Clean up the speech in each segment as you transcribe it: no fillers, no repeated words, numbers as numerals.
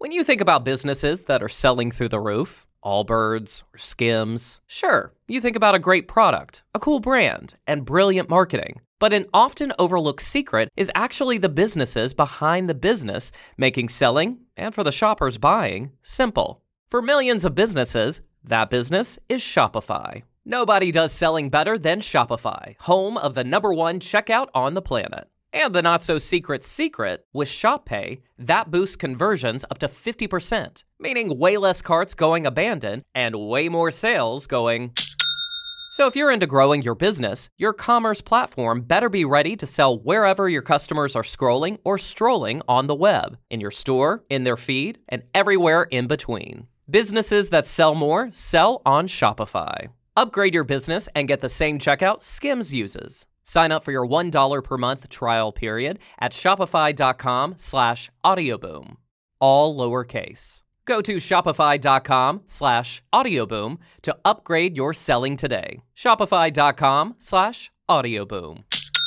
When you think about businesses that are selling through the roof, Allbirds or Skims, sure, you think about a great product, a cool brand, and brilliant marketing. But an often overlooked secret is actually the businesses behind the business, making selling, and for the shoppers buying, simple. For millions of businesses, that business is Shopify. Nobody does selling better than Shopify, home of the #1 checkout on the planet. And the not-so-secret secret, with Shop Pay, that boosts conversions up to 50%, meaning way less carts going abandoned and way more sales going... So if you're into growing your business, your commerce platform better be ready to sell wherever your customers are scrolling or strolling on the web, in your store, in their feed, and everywhere in between. Businesses that sell more sell on Shopify. Upgrade your business and get the same checkout Skims uses. Sign up for your $1 per month trial period at shopify.com/audioboom. All lowercase. Go to shopify.com/audioboom to upgrade your selling today. Shopify.com/audioboom.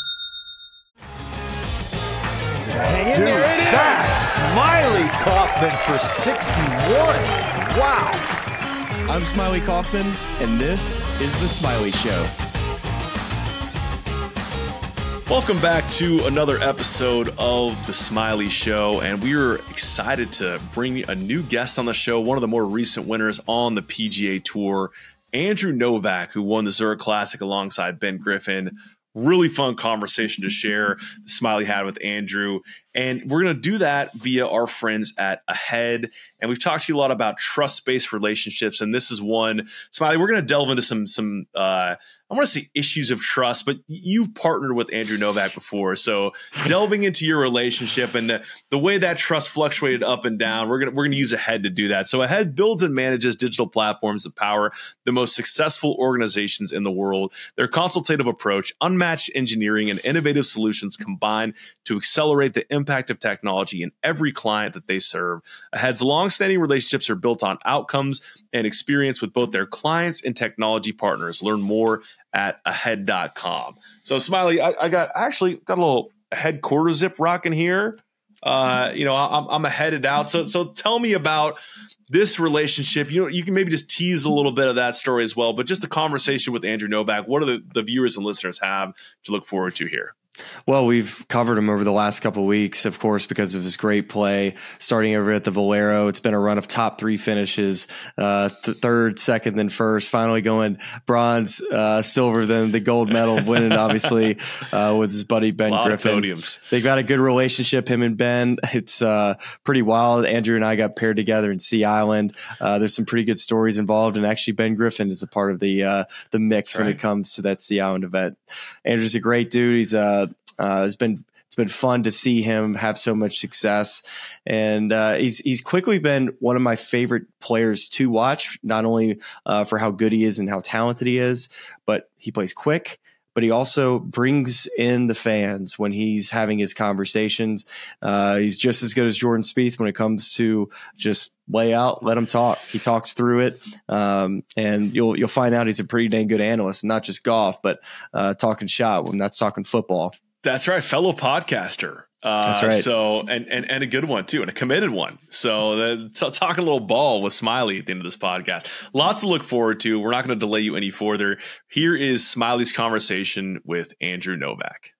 Dude, that's Smiley Kaufman for 61. Wow. I'm Smiley Kaufman, and this is The Smiley Show. Welcome back to another episode of The Smiley Show, and we are excited to bring a new guest on the show, one of the more recent winners on the PGA Tour, Andrew Novak, who won the Zurich Classic alongside Ben Griffin. Really fun conversation to share the Smiley had with Andrew, and we're going to do that via our friends at Ahead. And we've talked to you a lot about trust-based relationships, and this is one. Smiley, we're going to delve into some I want to say issues of trust, but you've partnered with Andrew Novak before. So delving into your relationship and the way that trust fluctuated up and down, we're gonna use Ahead to do that. So Ahead builds and manages digital platforms that power the most successful organizations in the world. Their consultative approach, unmatched engineering, and innovative solutions combine to accelerate the impact of technology in every client that they serve. Ahead's longstanding relationships are built on outcomes and experience with both their clients and technology partners. Learn more at ahead.com. So Smiley, I got a little Ahead quarter zip rocking here. I'm headed out. So tell me about this relationship. You can maybe just tease a little bit of that story as well, but just the conversation with Andrew Novak. What do the viewers and listeners have to look forward to here? Well, we've covered him over the last couple of weeks, of course, because of his great play, starting over at the Valero. It's been a run of top 3 finishes, third, second, then first, finally going bronze, silver, then the gold medal, winning, obviously, with his buddy Ben Griffin. They've got a good relationship, him and Ben. It's pretty wild. Andrew and I got paired together in Sea Island. There's some pretty good stories involved, and actually Ben Griffin is a part of the mix when it comes to that Sea Island event. Andrew's a great dude. It's been fun to see him have so much success, and he's quickly been one of my favorite players to watch. Not only for how good he is and how talented he is, but he plays quick. But he also brings in the fans when he's having his conversations. He's just as good as Jordan Spieth when it comes to just lay out, let him talk. He talks through it, and you'll find out he's a pretty dang good analyst, not just golf, but talking shot when that's talking football. That's right, fellow podcaster. That's right. So and a good one too, and a committed one. So talking a little ball with Smiley at the end of this podcast. Lots to look forward to. We're not going to delay you any further. Here is Smiley's conversation with Andrew Novak.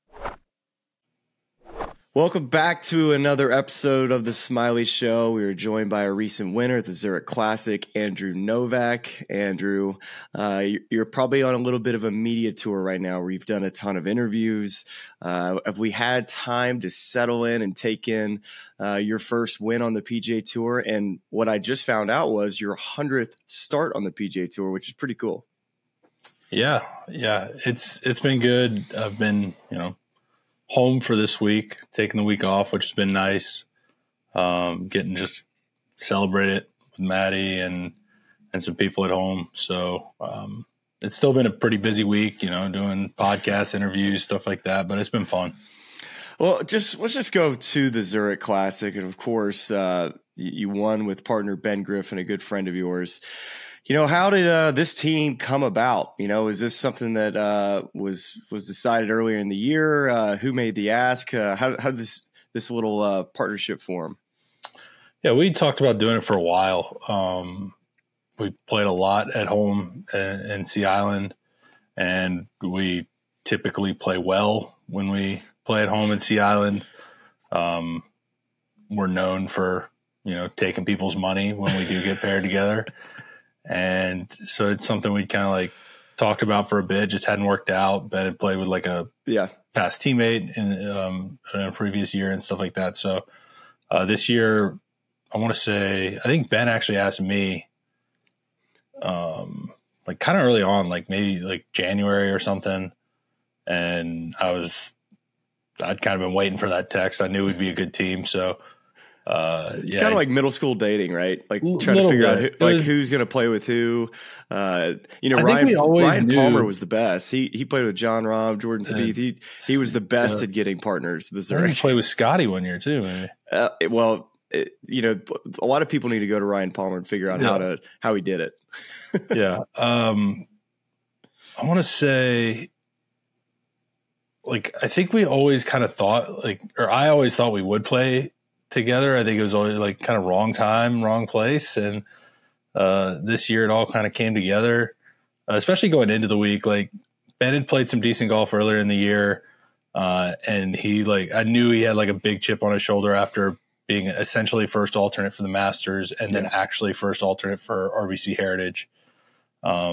Welcome back to another episode of The Smiley Show. We are joined by a recent winner at the Zurich Classic, Andrew Novak. Andrew, you're probably on a little bit of a media tour right now where you've done a ton of interviews. Have we had time to settle in and take in your first win on the PGA Tour? And what I just found out was your 100th start on the PGA Tour, which is pretty cool. Yeah. It's been good. I've been, home for this week, taking the week off, which has been nice. Getting just celebrate it with Maddie and some people at home. So it's still been a pretty busy week, doing podcasts, interviews, stuff like that, but it's been fun. Well, let's just go to the Zurich Classic. And of course, you won with partner Ben Griffin, a good friend of yours. How did this team come about? Is this something that was decided earlier in the year? Who made the ask? How did this little partnership form? Yeah, we talked about doing it for a while. We played a lot at home in Sea Island, and we typically play well when we play at home in Sea Island. We're known for, taking people's money when we do get paired together. And so it's something we kind of like talked about for a bit, just hadn't worked out. Ben had played with like a past teammate in a previous year and stuff like that. So this year, I want to say, I think Ben actually asked me, like kind of early on, like maybe like January or something. And I'd kind of been waiting for that text. I knew we'd be a good team. So, it's kind of like middle school dating, right? Like trying to figure out who's going to play with who. Ryan Palmer was the best. He played with John Rahm, Jordan Spieth. He was the best at getting partners. He played with Scotty one year too. A lot of people need to go to Ryan Palmer and figure out how he did it. Yeah. I want to say, like, I think we always kind of thought I always thought we would play together. I think it was always like kind of wrong time, wrong place. And this year it all kind of came together, especially going into the week. Like Ben had played some decent golf earlier in the year. And I knew he had like a big chip on his shoulder after being essentially first alternate for the Masters and then actually first alternate for RBC Heritage. I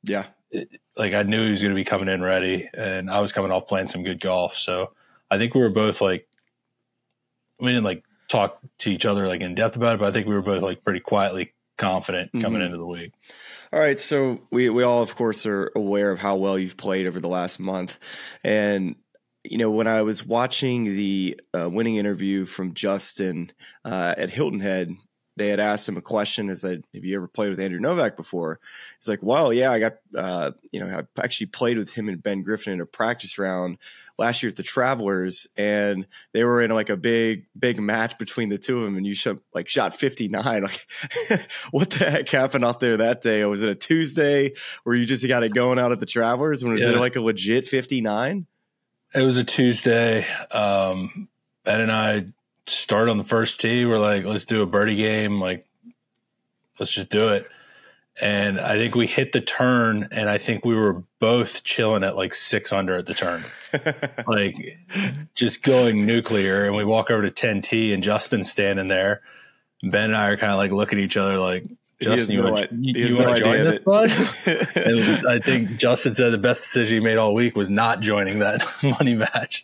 knew he was going to be coming in ready, and I was coming off playing some good golf. So I think we were both like, we didn't like talk to each other like in depth about it, but I think we were both like pretty quietly confident coming into the week. All right. So we all, of course, are aware of how well you've played over the last month. And, when I was watching the winning interview from Justin at Hilton Head, they had asked him a question. Have you ever played with Andrew Novak before? He's like, well, yeah, I got, I actually played with him and Ben Griffin in a practice round last year at the Travelers, and they were in like a big match between the two of them, and you shot 59. Like, what the heck happened out there that day? Was it a Tuesday where you just got it going out at the Travelers? Was it like a legit 59? It was a Tuesday. Ben and I started on the first tee. We're like, let's do a birdie game. Like, let's just do it. And I think we hit the turn, and I think we were both chilling at like 6 under at the turn, like just going nuclear. And we walk over to 10T, and Justin's standing there. Ben and I are kind of like looking at each other like, Justin, you want to join this, bud? And I think Justin said the best decision he made all week was not joining that money match.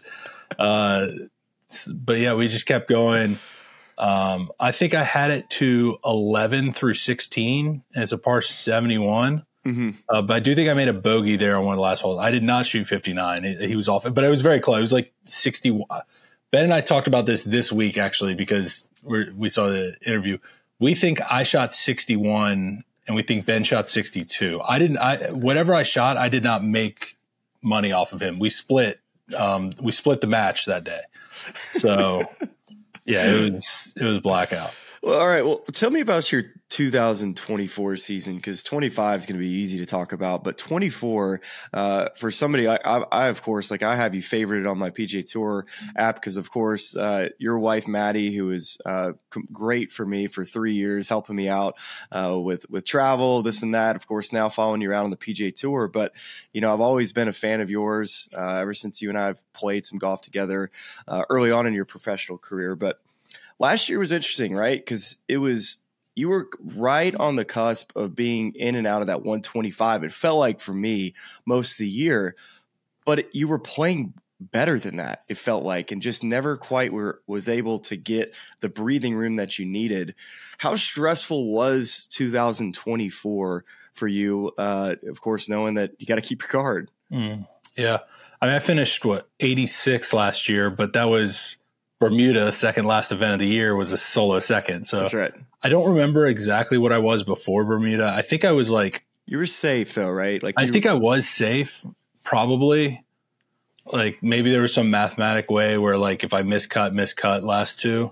But yeah, we just kept going. I think I had it to 11 through 16, and it's a par 71. But I do think I made a bogey there on one of the last holes. I did not shoot 59. He was off it, but it was very close. It was like 60. Ben and I talked about this week, actually, because we saw the interview. We think I shot 61, and we think Ben shot 62. Whatever I shot, I did not make money off of him. We split the match that day. So yeah, it was blackout. Well, all right. Well, tell me about your 2024 season, because 25 is going to be easy to talk about, but 24 for somebody, I of course, like I have you favorited on my PGA Tour app because of course your wife Maddie, who is great for me for 3 years, helping me out with travel, this and that. Of course, now following you around on the PGA Tour, but I've always been a fan of yours ever since you and I have played some golf together early on in your professional career, but. Last year was interesting, right? Because you were right on the cusp of being in and out of that 125. It felt like for me most of the year, but you were playing better than that. It felt like, and just never quite was able to get the breathing room that you needed. How stressful was 2024 for you? Of course, knowing that you got to keep your card. Yeah, I mean, I finished 86 last year, but that was. Bermuda, second last event of the year, was a solo second. So that's right. I don't remember exactly what I was before Bermuda. I think I was like, you were safe though, right? Like I think I was safe, probably. Like maybe there was some mathematic way where like if I miscut last two,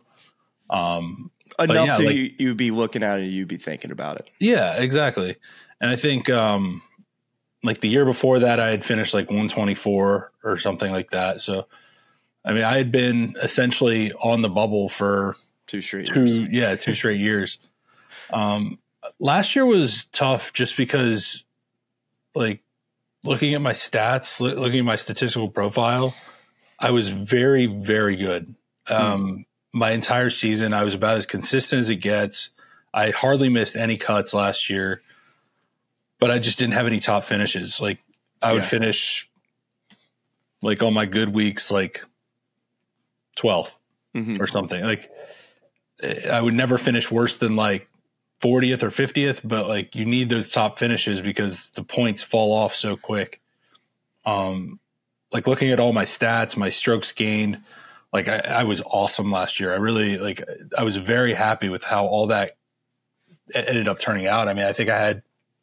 enough to you'd be looking at it, you'd be thinking about it. Yeah, exactly. And I think like the year before that, I had finished like 124 or something like that. So. I mean, I had been essentially on the bubble for 2 straight years. 2 straight years. Last year was tough just because, like, looking at my stats, looking at my statistical profile, I was very, very good. My entire season, I was about as consistent as it gets. I hardly missed any cuts last year, but I just didn't have any top finishes. Like, I would finish, like, on my good weeks, like 12th or something. Like, I would never finish worse than like 40th or 50th, but like, you need those top finishes because the points fall off so quick. Like, looking at all my stats, my strokes gained, like, I was awesome last year. I really, like, I was very happy with how all that ended up turning out. I mean, I think I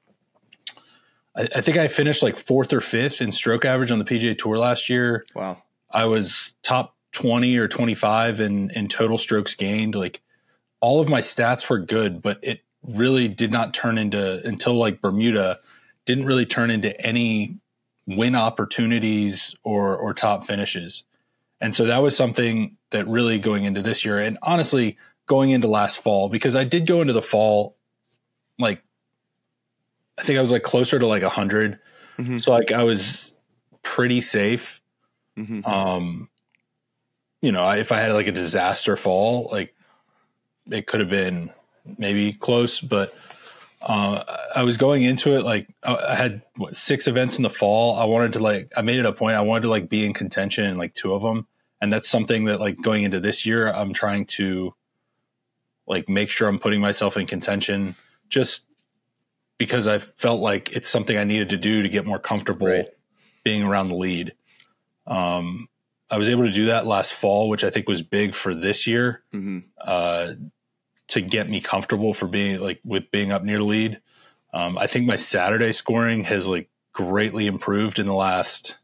finished like 4th or 5th in stroke average on the PGA Tour last year. Wow. I was top 20 or 25 in total strokes gained. Like, all of my stats were good, but it really did not turn into, until like Bermuda, didn't really turn into any win opportunities or top finishes. And so that was something that really going into this year, and honestly going into last fall, because I did go into the fall, like, I think I was like closer to like 100. So like, I was pretty safe. You know, if I had like a disaster fall, like, it could have been maybe close, but I was going into it, like, I had 6 events in the fall. I made it a point. I wanted to like be in contention in like 2 of them. And that's something that, like, going into this year, I'm trying to like make sure I'm putting myself in contention, just because I felt like it's something I needed to do to get more comfortable being around the lead. I was able to do that last fall, which I think was big for this year, to get me comfortable for being like with being up near the lead. I think my Saturday scoring has like greatly improved in the last.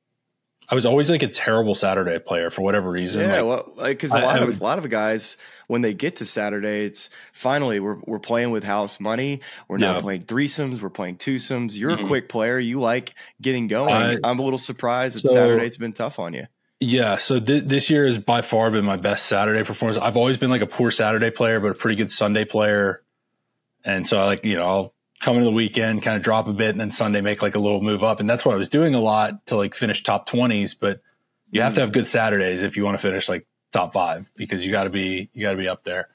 I was always like a terrible Saturday player for whatever reason. Yeah, well, because a lot of guys, when they get to Saturday, it's finally we're playing with house money. We're not playing threesomes. We're playing twosomes. You're a quick player. You like getting going. I'm a little surprised that Saturday's been tough on you. Yeah, so this year has by far been my best Saturday performance. I've always been like a poor Saturday player, but a pretty good Sunday player. And so I like, I'll come into the weekend, kind of drop a bit, and then Sunday make like a little move up. And that's what I was doing a lot to like finish top 20s. But you have to have good Saturdays if you want to finish like top 5, because you got to be up there.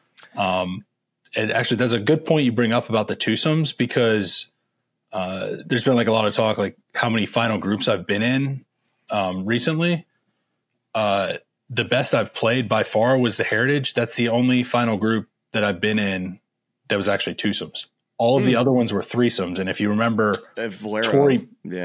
And actually, that's a good point you bring up about the twosomes, because there's been like a lot of talk, like how many final groups I've been in recently. The best I've played by far was the Heritage. That's the only final group that I've been in that was actually twosomes. All of the other ones were threesomes. And if you remember Torrey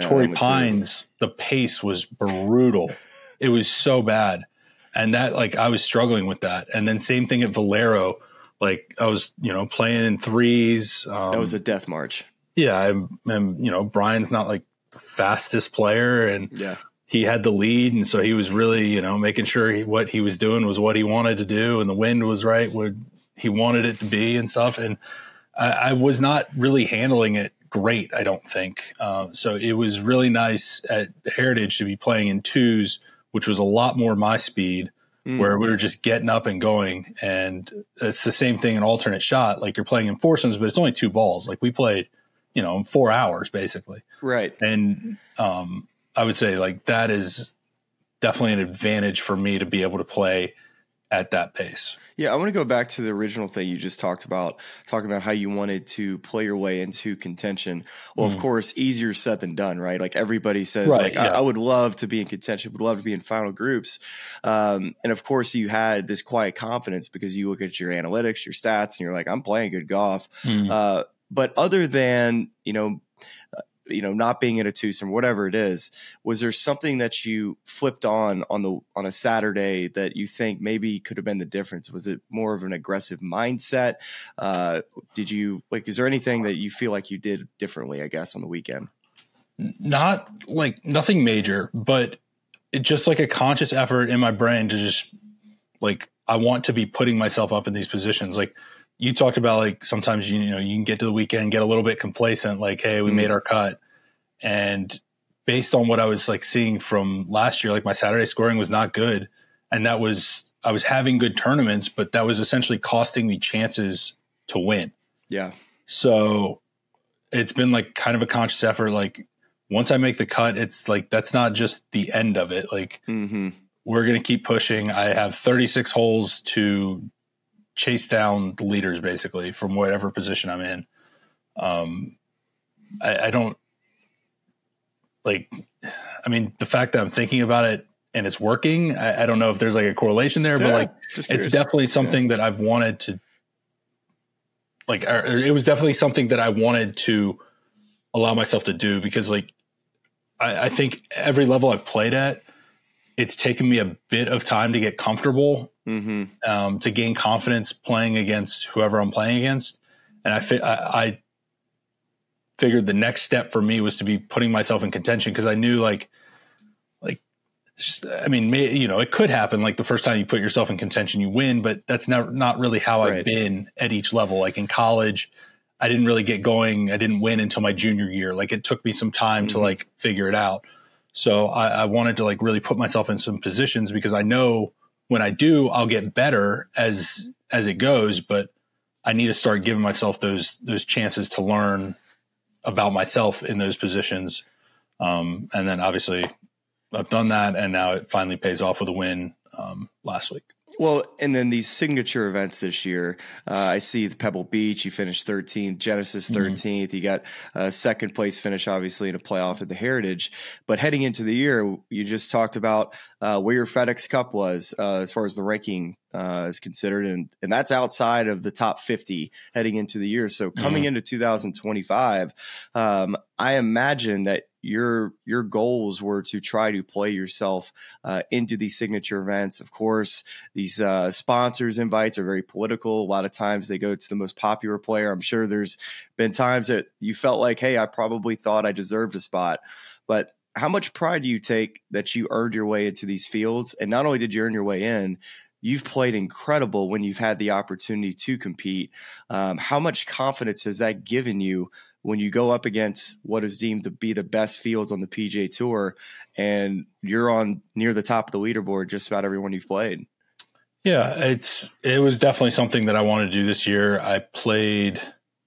Pines, the pace was brutal. It was so bad. And that, like, I was struggling with that. And then same thing at Valero. Like, I was, playing in threes. That was a death march. Yeah. And Brian's not like the fastest player, and he had the lead. And so he was really, making sure what he was doing was what he wanted to do. And the wind was right where he wanted it to be and stuff. And I was not really handling it great, I don't think. So it was really nice at Heritage to be playing in twos, which was a lot more my speed, where we were just getting up and going. And it's the same thing in alternate shot. Like, you're playing in foursomes, but it's only 2 balls. Like, we played, 4 hours basically. Right. And I would say like that is definitely an advantage for me to be able to play at that pace. Yeah, I want to go back to the original thing you just talking about how you wanted to play your way into contention. Well, of course, easier said than done, right? Like, everybody says, I would love to be in contention, would love to be in final groups. And of course, you had this quiet confidence because you look at your analytics, your stats, and you're like, I'm playing good golf. But other than, not being in a twosome, whatever it is, was there something that you flipped on a Saturday that you think maybe could have been the difference? Was it more of an aggressive mindset? Is there anything that you feel like you did differently, I guess, on the weekend? Not like nothing major, but it just like a conscious effort in my brain to just like, I want to be putting myself up in these positions. Like, you talked about, like, sometimes, you can get to the weekend and get a little bit complacent, like, hey, we made our cut. And based on what I was like seeing from last year, like, my Saturday scoring was not good. And that was, I was having good tournaments, but that was essentially costing me chances to win. Yeah. So it's been like kind of a conscious effort. Like once I make the cut, it's like, that's not just the end of it. Like we're going to keep pushing. I have 36 holes to chase down the leaders basically from whatever position I'm in. I don't like, I mean, the fact that I'm thinking about it and it's working, I don't know if there's like a correlation there, but like, it's definitely something that I've wanted to, like, it was definitely something that I wanted to allow myself to do, because like, I think every level I've played at, it's taken me a bit of time to get comfortable, to gain confidence playing against whoever I'm playing against. And I figured the next step for me was to be putting myself in contention, because I knew I mean, you know, it could happen. Like the first time you put yourself in contention, you win, but that's not really how I've been at each level. Like in college, I didn't really get going. I didn't win until my junior year. Like it took me some time to like figure it out. So I wanted to like really put myself in some positions, because I know when I do, I'll get better as it goes, but I need to start giving myself those chances to learn about myself in those positions. And then obviously I've done that, and now it finally pays off with a win last week. Well, and then these signature events this year, I see the Pebble Beach, you finished 13th, Genesis 13th. You got a second place finish, obviously, in a playoff at the Heritage. But heading into the year, you just talked about where your FedEx Cup was as far as the ranking is considered. And that's outside of the top 50 heading into the year. So coming into 2025, I imagine that your goals were to try to play yourself into these signature events. Of course, these sponsors invites are very political. A lot of times they go to the most popular player. I'm sure there's been times that you felt like, hey, I probably thought I deserved a spot. But how much pride do you take that you earned your way into these fields? And not only did you earn your way in, you've played incredible when you've had the opportunity to compete. How much confidence has that given you when you go up against what is deemed to be the best fields on the PGA Tour, and you're on near the top of the leaderboard just about everyone you've played? Yeah, it was definitely something that I wanted to do this year. I don't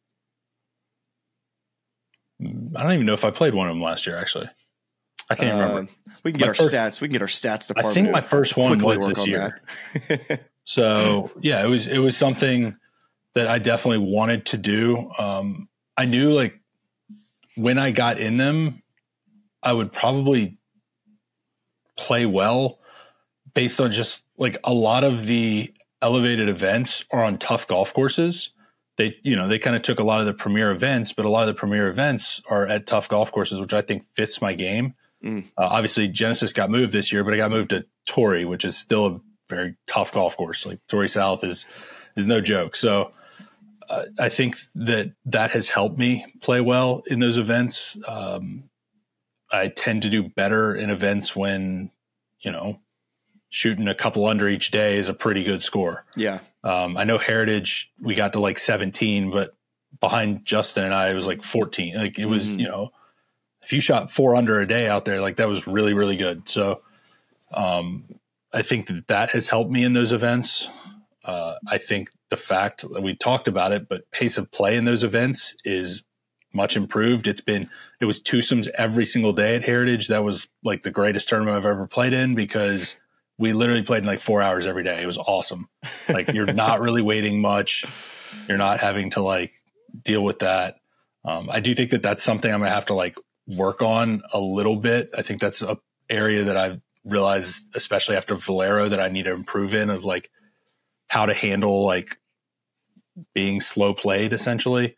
even know if I played one of them last year, actually. I can't remember. We can get our stats. We can get our stats department. I think my first one was this year. So yeah, it was something that I definitely wanted to do. I knew like when I got in them, I would probably play well based on just like a lot of the elevated events are on tough golf courses. They kind of took a lot of the premier events, but a lot of the premier events are at tough golf courses, which I think fits my game. Obviously Genesis got moved this year, but it got moved to Torrey, which is still a very tough golf course. Like Torrey South is no joke. So I think that has helped me play well in those events. I tend to do better in events when, shooting a couple under each day is a pretty good score. Yeah. I know Heritage, we got to like 17, but behind Justin and I, it was like 14. Like it was, if you shot 4 under a day out there, like that was really, really good. So I think that has helped me in those events. I think the fact that we talked about it, but pace of play in those events is much improved. It was twosomes every single day at Heritage. That was like the greatest tournament I've ever played in, because we literally played in like 4 hours every day. It was awesome. Like you're not really waiting much. You're not having to like deal with that. I do think that that's something I'm gonna have to like work on a little bit. I think that's a area that I've realized, especially after Valero, that I need to improve in, of like how to handle like being slow played essentially.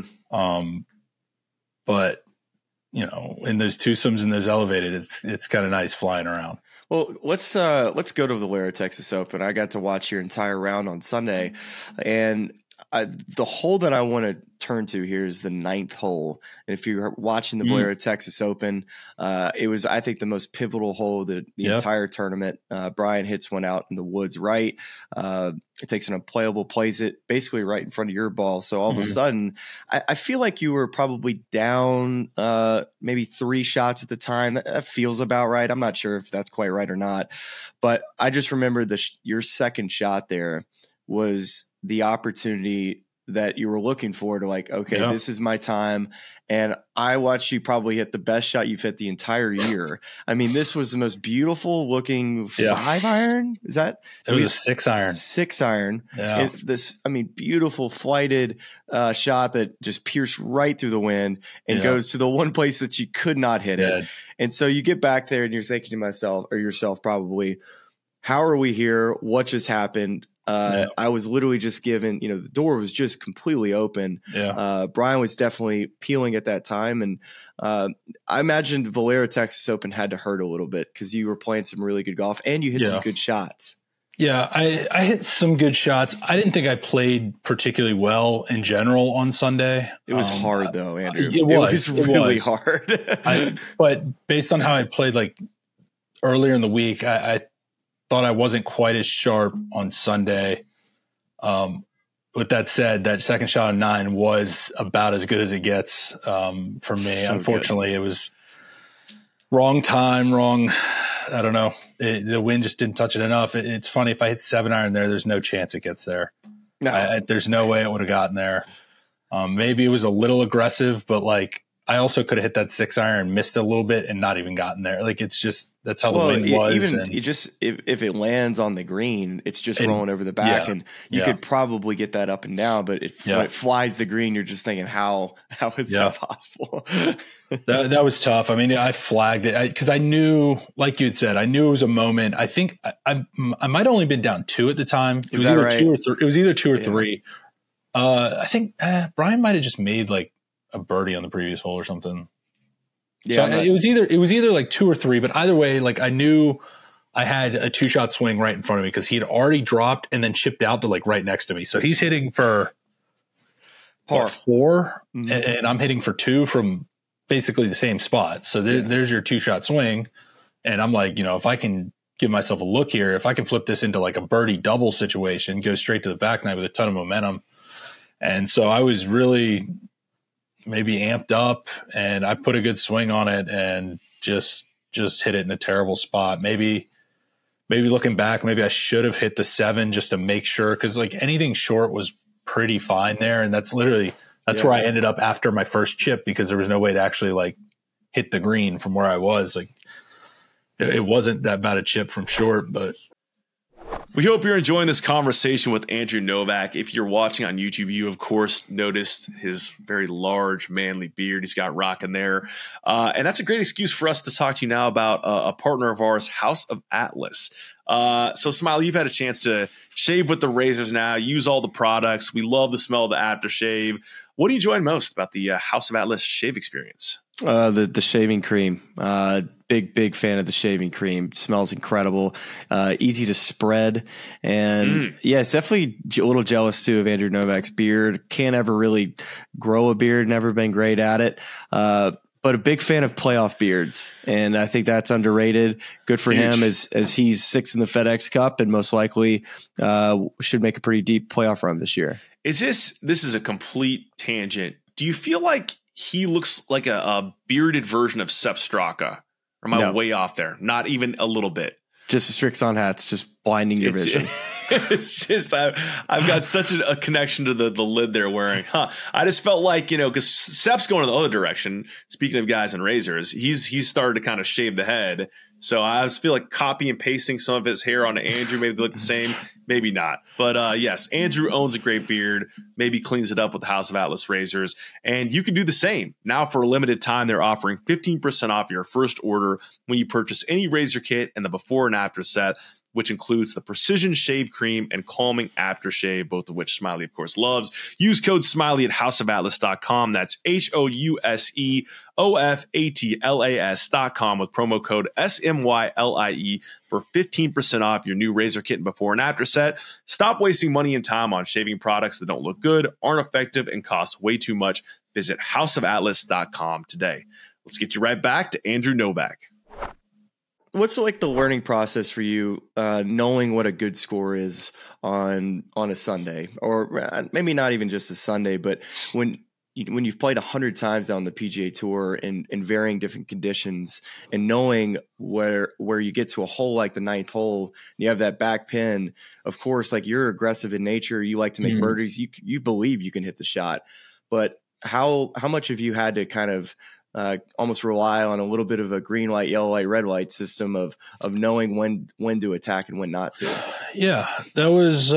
But in those twosomes and those elevated, it's kind of nice flying around. Well, let's go to the Valero Texas Open. I got to watch your entire round on Sunday, and the hole that I want to turn to here is the 9th hole. And if you're watching the Valero Texas Open, it was, I think, the most pivotal hole that the entire tournament. Brian hits one out in the woods right. It takes an unplayable, plays it basically right in front of your ball. So all of a sudden, I feel like you were probably down maybe 3 shots at the time. That feels about right. I'm not sure if that's quite right or not. But I just remember your second shot there was the opportunity that you were looking for to like, okay, this is my time. And I watched you probably hit the best shot you've hit the entire year. I mean, this was the most beautiful looking 5-iron. Is that? It was a 6-iron. 6-iron. Yeah. Beautiful flighted shot that just pierced right through the wind and goes to the one place that you could not hit it. And so you get back there and you're thinking to yourself probably, how are we here? What just happened? I was literally just given, the door was just completely open. Brian was definitely peeling at that time. And I imagined Valero Texas Open had to hurt a little bit because you were playing some really good golf and you hit some good shots. Yeah, I hit some good shots. I didn't think I played particularly well in general on Sunday. It was hard though, Andrew. It was really hard. But based on how I played like earlier in the week, I thought I wasn't quite as sharp on Sunday. With that said, that second shot on 9 was about as good as it gets for me. So unfortunately, it was wrong time, wrong. I don't know. The wind just didn't touch it enough. It's funny. If I hit 7-iron there, there's no chance it gets there. No. There's no way it would have gotten there. Maybe it was a little aggressive, but like I also could have hit that 6-iron, missed a little bit, and not even gotten there. Like it's just that's how the wind was. Even if it lands on the green, it's just rolling over the back, and you could probably get that up and down. But it flies the green. You're just thinking, how is that possible? that was tough. I mean, I flagged it because I knew, like you had said, I knew it was a moment. I think I might have only been down 2 at the time. It was either 2 or 3. It was either 2 or 3. I think Brian might have just made like a birdie on the previous hole or something. Yeah, so it was either like 2 or 3, but either way, like I knew I had a 2-shot swing right in front of me because he had already dropped and then chipped out to like right next to me. So he's hitting for par 4, and I'm hitting for 2 from basically the same spot. So there's your 2-shot swing, and I'm like, if I can give myself a look here, if I can flip this into like a birdie double situation, go straight to the back nine with a ton of momentum, and so I was really maybe amped up and I put a good swing on it and just hit it in a terrible spot. Maybe looking back, maybe I should have hit the 7 just to make sure. Cause like anything short was pretty fine there. And that's where I ended up after my first chip because there was no way to actually like hit the green from where I was. Like it wasn't that bad a chip from short, but we hope you're enjoying this conversation with Andrew Novak. If you're watching on YouTube, you, of course, noticed his very large, manly beard he's got rocking there. And that's a great excuse for us to talk to you now about a partner of ours, House of Atlas. So, Smiley, you've had a chance to shave with the razors now, use all the products. We love the smell of the aftershave. What do you enjoy most about the House of Atlas shave experience? The shaving cream. Big fan of the shaving cream. It smells incredible. Easy to spread. And it's definitely a little jealous too of Andrew Novak's beard. Can't ever really grow a beard. Never been great at it. But a big fan of playoff beards. And I think that's underrated. Good for him as he's 6th in the FedEx Cup and most likely should make a pretty deep playoff run this year. This is a complete tangent. Do you feel like he looks like a bearded version of Sepp Straka? Or am I way off there? Not even a little bit. Just the Strixon hats, just blinding your vision. It's just I've got such a connection to the lid they're wearing. I just felt like, because Sepp's going in the other direction. Speaking of guys and razors, he's started to kind of shave the head. So I just feel like copy and pasting some of his hair onto Andrew. Maybe they look the same, maybe not. But yes, Andrew owns a great beard. Maybe cleans it up with the House of Atlas razors. And you can do the same. Now for a limited time, they're offering 15% off your first order when you purchase any razor kit and the before and after set. which includes the Precision Shave Cream and Calming Aftershave, both of which Smiley, of course, loves. Use code Smiley at houseofatlas.com. That's HOUSEOFATLAS.com with promo code SMYLIE for 15% off your new razor kit and before and after set. Stop wasting money and time on shaving products that don't look good, aren't effective, and cost way too much. Visit houseofatlas.com today. Let's get you right back to Andrew Novak. What's like the learning process for you, knowing what a good score is on a Sunday, or maybe not even just a Sunday, but when you've played 100 times on the PGA Tour in varying different conditions, and knowing where you get to a hole like the ninth hole, and you have that back pin. Of course, like, you're aggressive in nature, you like to make birdies, you believe you can hit the shot, but how much have you had to kind of almost rely on a little bit of a green light, yellow light, red light system of knowing when to attack and when not to? Yeah, that was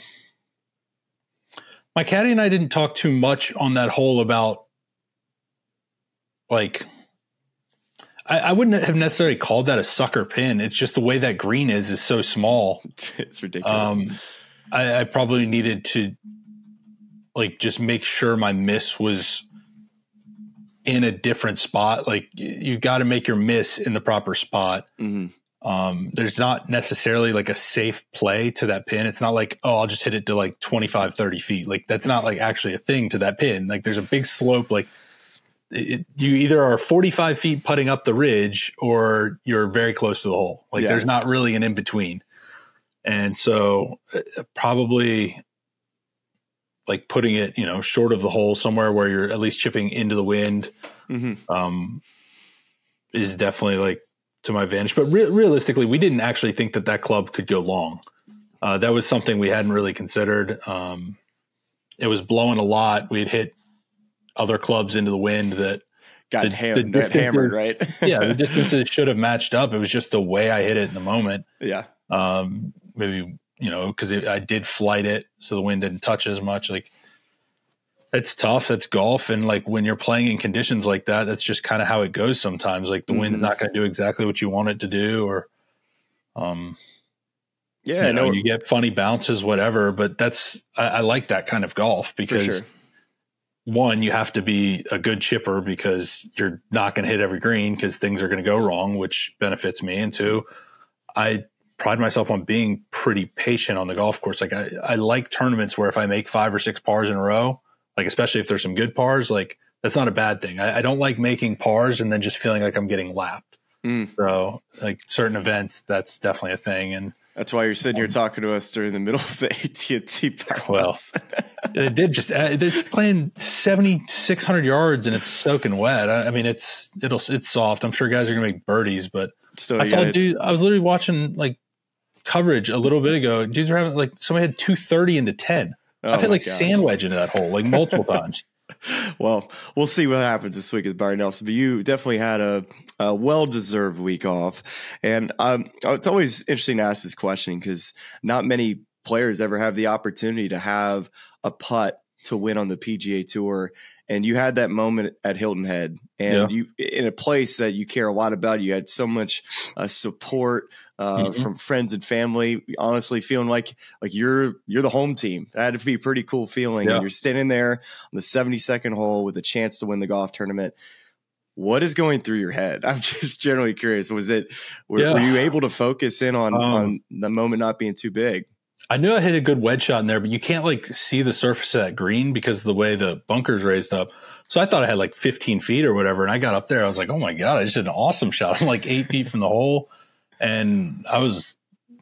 my caddy and I didn't talk too much on that hole about, like, I wouldn't have necessarily called that a sucker pin. It's just the way that green is so small. It's ridiculous. I probably needed to, like, just make sure my miss was in a different spot. Like, you got to make your miss in the proper spot. Mm-hmm. There's not necessarily like a safe play to that pin. It's not like, oh, I'll just hit it to like 25, 30 feet. Like, that's not like actually a thing to that pin. Like, there's a big slope. Like, you either are 45 feet putting up the ridge or you're very close to the hole. Like, there's not really an in between. And so probably like putting it, short of the hole somewhere where you're at least chipping into the wind, is definitely like to my advantage. But realistically, we didn't actually think that club could go long. That was something we hadn't really considered. It was blowing a lot. We'd hit other clubs into the wind that got hammered, right? Yeah, the distances should have matched up. It was just the way I hit it in the moment. Yeah. Maybe, because I did flight it, so the wind didn't touch as much. Like, it's tough. That's golf. And like, when you're playing in conditions like that, that's just kind of how it goes sometimes. Like, the wind's not going to do exactly what you want it to do, or, you get funny bounces, whatever. But I like that kind of golf because, one, you have to be a good chipper because you're not going to hit every green because things are going to go wrong, which benefits me. And two, I pride myself on being pretty patient on the golf course. Like, I like tournaments where if I make 5 or 6 pars in a row, like, especially if there's some good pars, like, that's not a bad thing. I don't like making pars and then just feeling like I'm getting lapped. So, like, certain events, that's definitely a thing. And that's why you're sitting here talking to us during the middle of the AT&T Park. Well, it did just, it's playing 7,600 yards and it's soaking wet. I mean, it's soft. I'm sure guys are going to make birdies, but still, I saw a dude, I was literally watching like coverage a little bit ago. Dudes were having like, somebody had 230 into 10. I've hit like sand wedge into that hole like multiple times. Well, we'll see what happens this week at Byron Nelson. But you definitely had a well-deserved week off. And it's always interesting to ask this question because not many players ever have the opportunity to have a putt to win on the PGA Tour. And you had that moment at Hilton Head, and you in a place that you care a lot about. You had so much support from friends and family. Honestly, feeling like you're the home team. That had to be a pretty cool feeling. And you're standing there on the 72nd hole with a chance to win the golf tournament. What is going through your head? I'm just generally curious. Were you able to focus in on the moment not being too big? I knew I hit a good wedge shot in there, but you can't like see the surface of that green because of the way the bunker's raised up. So I thought I had like 15 feet or whatever. And I got up there. I was like, oh my God, I just did an awesome shot. I'm like 8 feet from the hole. And I was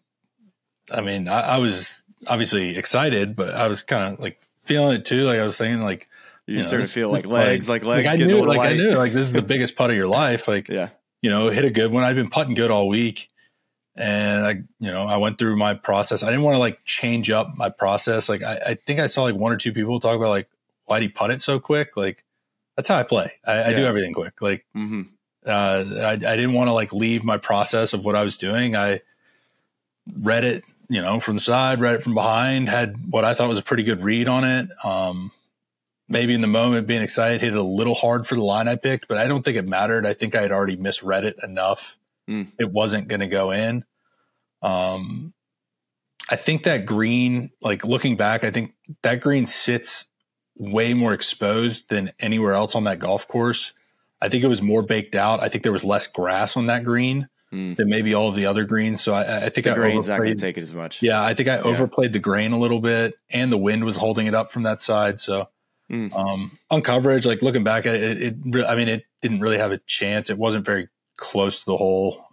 obviously excited, but I was kind of like feeling it too. Like, I was thinking like, you started to feel like legs. I knew like this is the biggest putt of your life. Like, hit a good one. I'd been putting good all week. And I went through my process. I didn't want to like change up my process. Like, I think I saw like 1 or 2 people talk about like, why'd he putt it so quick? Like, that's how I play. I do everything quick. Like, I didn't want to like leave my process of what I was doing. I read it, from the side, read it from behind, had what I thought was a pretty good read on it. Maybe in the moment being excited, hit it a little hard for the line I picked, but I don't think it mattered. I think I had already misread it enough. It wasn't going to go in. I think that green, like looking back, I think that green sits way more exposed than anywhere else on that golf course. I think it was more baked out. I think there was less grass on that green than maybe all of the other greens. So I think the green's not going to take it as much. Yeah, I think I overplayed the grain a little bit, and the wind was holding it up from that side. So on coverage, like looking back at it, it didn't really have a chance. It wasn't very close to the hole.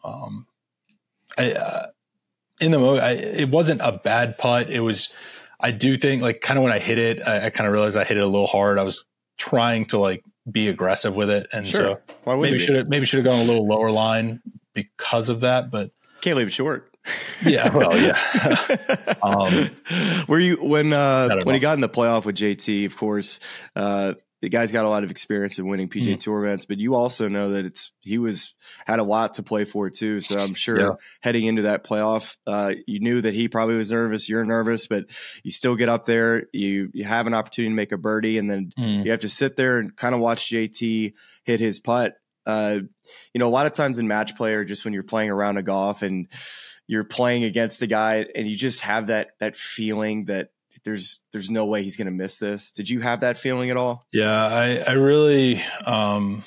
It wasn't a bad putt. It was, I do think, like kind of when I hit it, I kind of realized I hit it a little hard. I was trying to like be aggressive with it, and so maybe should have gone a little lower line because of that. But can't leave it short. Yeah, well, yeah. Were you when he got in the playoff with JT? Of course, the guy's got a lot of experience in winning PGA Tour events, but you also know that he had a lot to play for too. So I'm sure heading into that playoff, you knew that he probably was nervous. You're nervous, but you still get up there. You have an opportunity to make a birdie, and then you have to sit there and kind of watch JT hit his putt. A lot of times in match play, or just when you're playing around a golf and you're playing against a guy, and you just have that feeling that there's no way he's going to miss this. Did you have that feeling at all? Yeah, I really, I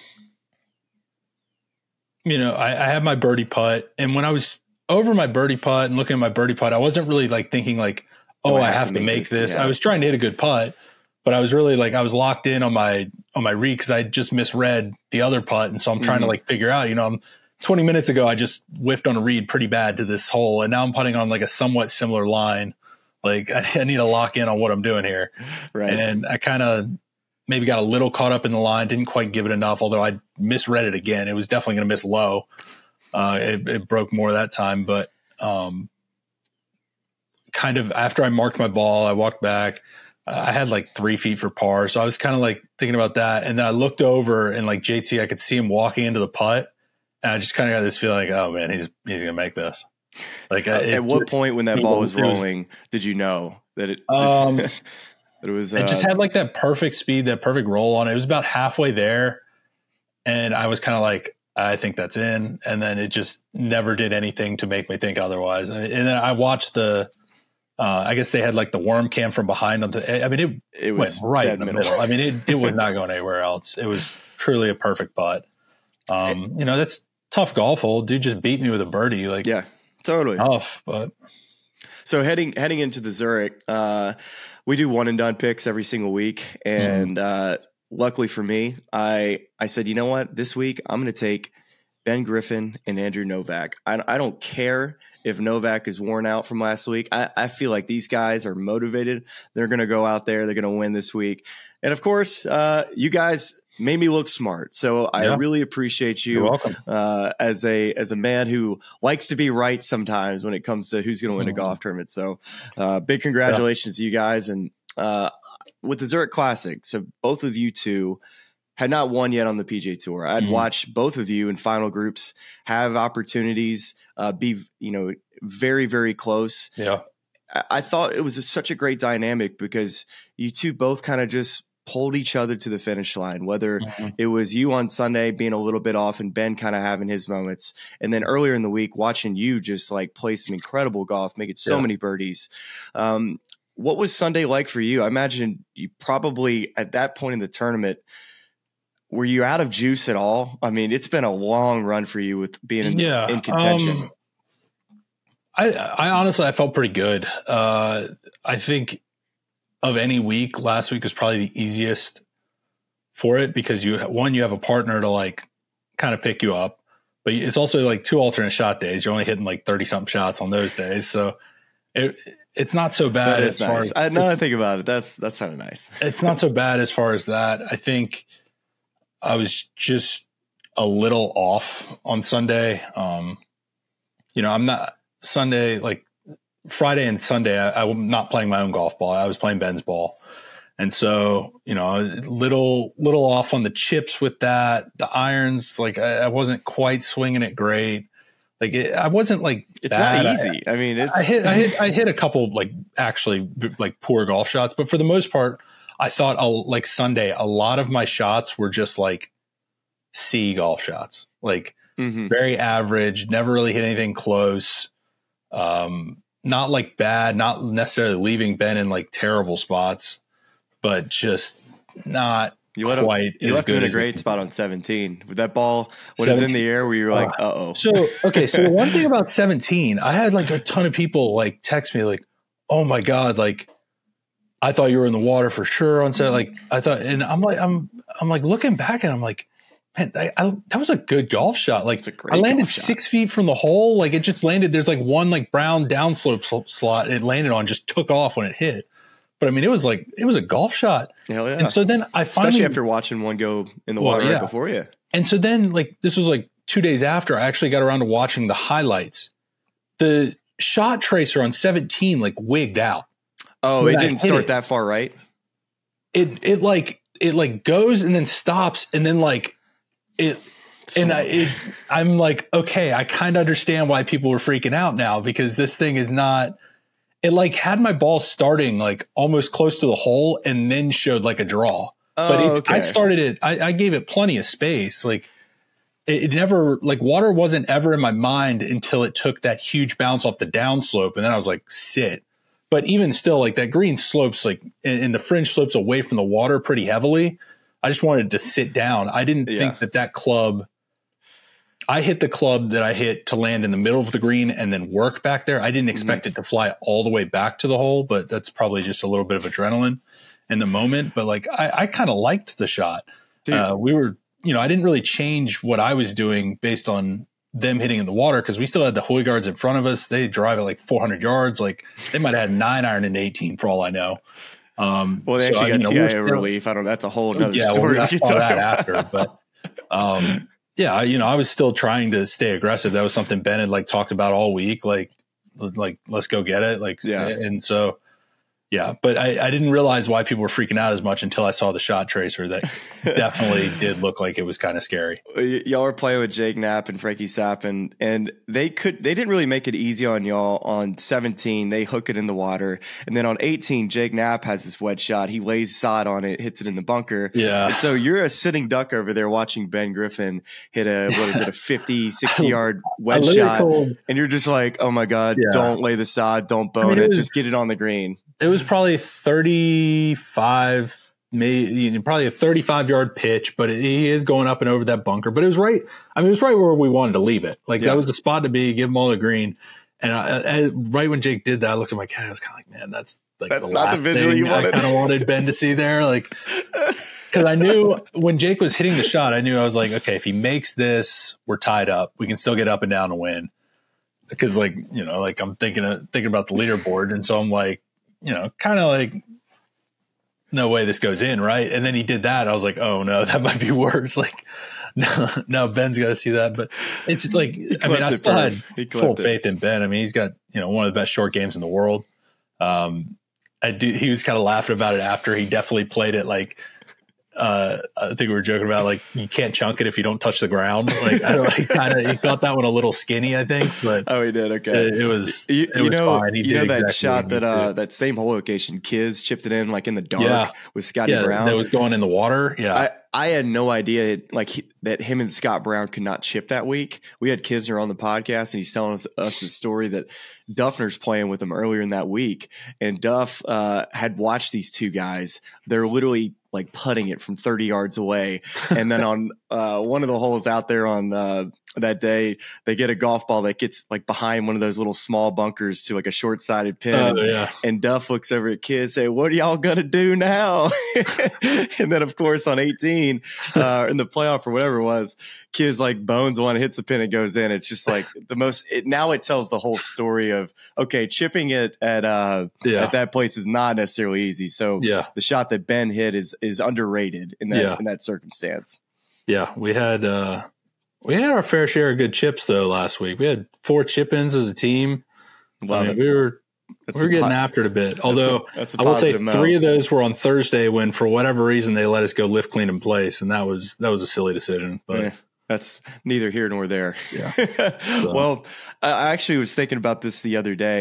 had my birdie putt, and when I was over my birdie putt and looking at my birdie putt, I wasn't really like thinking like, oh, I have to make this. Yeah. I was trying to hit a good putt, but I was really like, I was locked in on my read because I just misread the other putt. And so I'm trying to like figure out, 20 minutes ago, I just whiffed on a read pretty bad to this hole. And now I'm putting on like a somewhat similar line. Like I need to lock in on what I'm doing here. Right. And I kind of maybe got a little caught up in the line. Didn't quite give it enough, although I misread it again. It was definitely going to miss low. It broke more that time, but kind of after I marked my ball, I walked back. I had like 3 feet for par. So I was kind of like thinking about that. And then I looked over and like JT, I could see him walking into the putt. And I just kind of got this feeling like, oh man, he's going to make this. Like at what point when that ball was rolling, did you know that it that it was? It just had like that perfect speed, that perfect roll on it. It was about halfway there. And I was kind of like, I think that's in. And then it just never did anything to make me think otherwise. And then I watched I guess they had like the worm cam from behind on it was went right in the middle. I mean, it was not going anywhere else. It was truly a perfect putt. That's tough golf hole. Dude just beat me with a birdie. Like, yeah, totally tough. But so heading into the Zurich, we do one and done picks every single week. And luckily for me, I said, you know what, this week I'm going to take Ben Griffin and Andrew Novak. I don't care if Novak is worn out from last week. I feel like these guys are motivated. They're going to go out there. They're going to win this week. And of course, you guys made me look smart. So I really appreciate you. You're welcome. As a man who likes to be right sometimes when it comes to who's going to win a golf tournament. So big congratulations to you guys. And with the Zurich Classic, so both of you two had not won yet on the PGA Tour. I'd watched both of you in final groups have opportunities, be very, very close. Yeah, I thought it was such a great dynamic because you two both kind of just pulled each other to the finish line, whether it was you on Sunday being a little bit off and Ben kind of having his moments. And then earlier in the week, watching you just like play some incredible golf, making so many birdies. What was Sunday like for you? I imagine you probably at that point in the tournament, were you out of juice at all? I mean, it's been a long run for you with being in contention. I honestly, I felt pretty good. I think of any week, last week was probably the easiest for it because you have a partner to like kind of pick you up, but it's also like 2 alternate shot days. You're only hitting like 30 something shots on those days. So it's not so bad as far as now I think about it. That's kind of nice. It's not so bad as far as that. I think I was just a little off on Sunday. I'm not Sunday, like Friday and Sunday, I'm not playing my own golf ball. I was playing Ben's ball. And so, a little off on the chips with that. The irons, like I wasn't quite swinging it great. Like I wasn't like it's bad. Not easy. I mean, I hit a couple like actually like poor golf shots, but for the most part, I thought like Sunday, a lot of my shots were just like C golf shots, like very average, never really hit anything close. Not like bad, not necessarily leaving Ben in like terrible spots, but just not You quite as left good him in a as great spot on 17. With that ball, when it was in the air, where you were like, uh-oh. So the one thing about 17, I had like a ton of people like text me like, oh my God, like I thought you were in the water for sure on set. Like I thought, and I'm like looking back and I'm like, man, that was a good golf shot. Like I landed 6 feet from the hole. Like it just landed. There's like one like brown downslope slot it landed on, just took off when it hit. But I mean, it was a golf shot. Hell yeah. And so then especially after watching one go in the water right before you. And so then like, this was like 2 days after I actually got around to watching the highlights. The shot tracer on 17, like wigged out. Oh, it didn't start that far, right? It like goes and then stops. And then like I'm like, okay, I kind of understand why people were freaking out now, because this thing is not, it like had my ball starting like almost close to the hole and then showed like a draw. But I started it. I gave it plenty of space. Like it never, like water wasn't ever in my mind until it took that huge bounce off the downslope. And then I was like, sit. But even still, like that green slopes, like and the fringe slopes away from the water pretty heavily. I just wanted to sit down. I didn't think that club, I hit the club that I hit to land in the middle of the green and then work back there. I didn't expect it to fly all the way back to the hole, but that's probably just a little bit of adrenaline in the moment. But like, I kind of liked the shot. We were, I didn't really change what I was doing based on them hitting in the water, because we still had the Højgaards in front of us. They drive at like 400 yards. Like they might have had 9-iron in 18 for all I know. Well, they actually got TIA relief. I don't know. That's a whole other story. I saw that after, but I was still trying to stay aggressive. That was something Ben had like talked about all week. Like let's go get it. And so, but I didn't realize why people were freaking out as much until I saw the shot tracer. That definitely did look like it was kind of scary. Y'all were playing with Jake Knapp and Frankie Sapp, and they didn't really make it easy on y'all. On 17, they hook it in the water, and then on 18, Jake Knapp has this wedge shot. He lays side on it, hits it in the bunker. Yeah. And so you're a sitting duck over there watching Ben Griffin hit a 50, 60 yard wedge shot, and you're just like, oh my God, don't lay the side, don't bone it, just get it on the green. It was probably 35, maybe probably a 35-yard pitch, but he is going up and over that bunker. But it was right. I mean, it was right where we wanted to leave it. Like that was the spot to be. Give them all the green. And right when Jake did that, I looked at my cat. I was kind of like, man, that's like the last thing you wanted. I kind of wanted Ben to see there, like because I knew when Jake was hitting the shot, I was like, okay, if he makes this, we're tied up. We can still get up and down and win. Because like I'm thinking about the leaderboard, and so I'm like, kind of like, no way this goes in, right? And then he did that. I was like, oh no, that might be worse. Like, no, Ben's got to see that. But it's like, I mean, I still had full faith in Ben. I mean, he's got one of the best short games in the world. He was kind of laughing about it after. He definitely played it like. I think we were joking about like you can't chunk it if you don't touch the ground. Like I don't know, he got that one a little skinny, I think. But he did okay. It was fine. He did that exactly shot that same hole location, Kiz chipped it in like in the dark with Scotty Brown. That was going in the water. Yeah, I had no idea that him and Scott Brown could not chip that week. We had Kisner on the podcast, and he's telling us the story that Duffner's playing with him earlier in that week, and Duff had watched these two guys. They're literally like putting it from 30 yards away. And then on one of the holes out there on that day, they get a golf ball that gets like behind one of those little small bunkers to like a short-sided pin. And Duff looks over at Kiz, say, what are y'all going to do now? And then of course on 18 in the playoff or whatever it was, Kiz like bones one, hits the pin, and goes in. It's just like now it tells the whole story of, okay, chipping it at that place is not necessarily easy. So the shot that Ben hit is underrated in that circumstance. Yeah, we had our fair share of good chips though last week. We had 4 chip-ins as a team. We were getting after it a bit. Although I will say 3 of those were on Thursday when for whatever reason they let us go lift, clean, and place, and that was a silly decision. But that's neither here nor there. Yeah. So. Well, I actually was thinking about this the other day.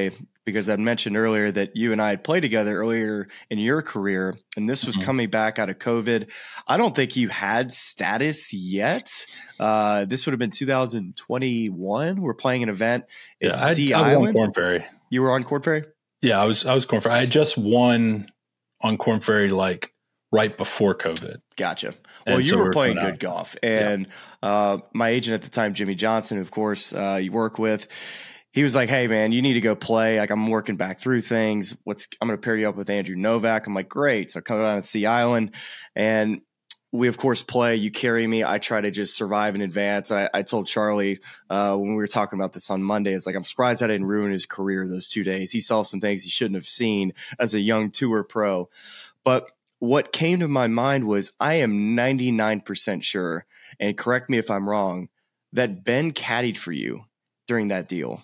because I mentioned earlier that you and I had played together earlier in your career, and this was coming back out of COVID. I don't think you had status yet. This would have been 2021. We're playing an event at Sea Island. Korn Ferry. You were on Korn Ferry? Yeah, I was Korn Ferry. I had just won on Korn Ferry like right before COVID. Gotcha. Well, you were playing good golf, and my agent at the time, Jimmy Johnson, who of course you work with, he was like, "Hey man, you need to go play. Like, I'm working back through things. I'm going to pair you up with Andrew Novak." I'm like, "Great." So I come down to Sea Island, and we of course play. You carry me. I try to just survive in advance. I told Charlie when we were talking about this on Monday, it's like, I'm surprised I didn't ruin his career those 2 days. He saw some things he shouldn't have seen as a young tour pro. But what came to my mind was, I am 99% sure, and correct me if I'm wrong, that Ben caddied for you during that deal.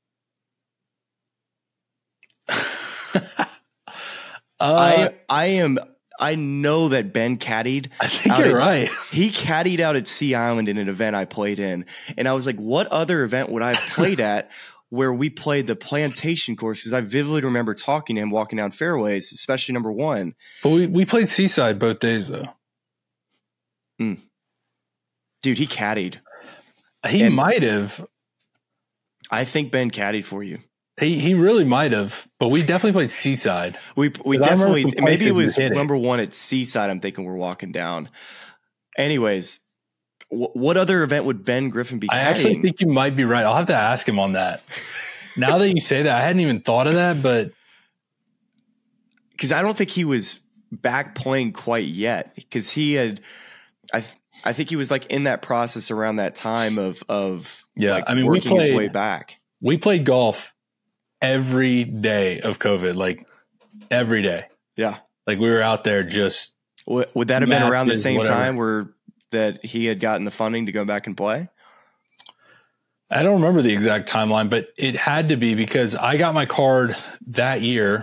I know that Ben caddied. I think you're right. He caddied out at Sea Island in an event I played in. And I was like, what other event would I have played at where we played the plantation course? Because I vividly remember talking to him walking down fairways, especially number one. But we played Seaside both days, though. Dude, he caddied. He might have. I think Ben caddied for you. He really might have, but we definitely played Seaside. We definitely, maybe it was number one at Seaside. I'm thinking we're walking down. Anyways, what other event would Ben Griffin be caddying? I actually think you might be right. I'll have to ask him on that. Now that you say that, I hadn't even thought of that, but because I don't think he was back playing quite yet, because he had, I think he was like in that process around that time of working his way back. We played golf every day of COVID, like every day. Yeah. Like we were out there just. Would that have been around the same time where that he had gotten the funding to go back and play? I don't remember the exact timeline, but it had to be, because I got my card that year.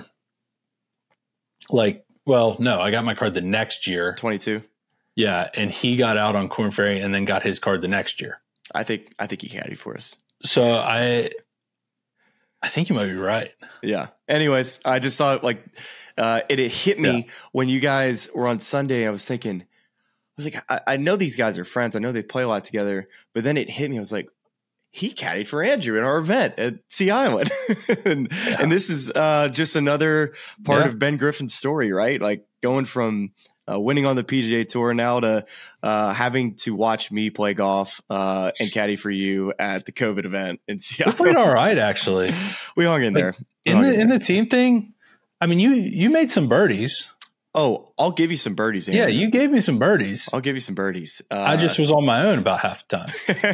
I got my card the next year. 22. Yeah. And he got out on Korn Ferry and then got his card the next year. I think he caddied for us. So I think you might be right. Yeah. Anyways, I just thought it hit me when you guys were on Sunday. I was thinking, I know these guys are friends. I know they play a lot together, but then it hit me. I was like, he caddied for Andrew in our event at Sea Island. and this is just another part of Ben Griffin's story, right? Like going from winning on the PGA Tour now to having to watch me play golf and caddy for you at the COVID event in Seattle. We played all right, actually. We hung in there. In the team thing, I mean, you made some birdies. Oh, I'll give you some birdies, Andrew. Yeah, you gave me some birdies. I'll give you some birdies. I just was on my own about half the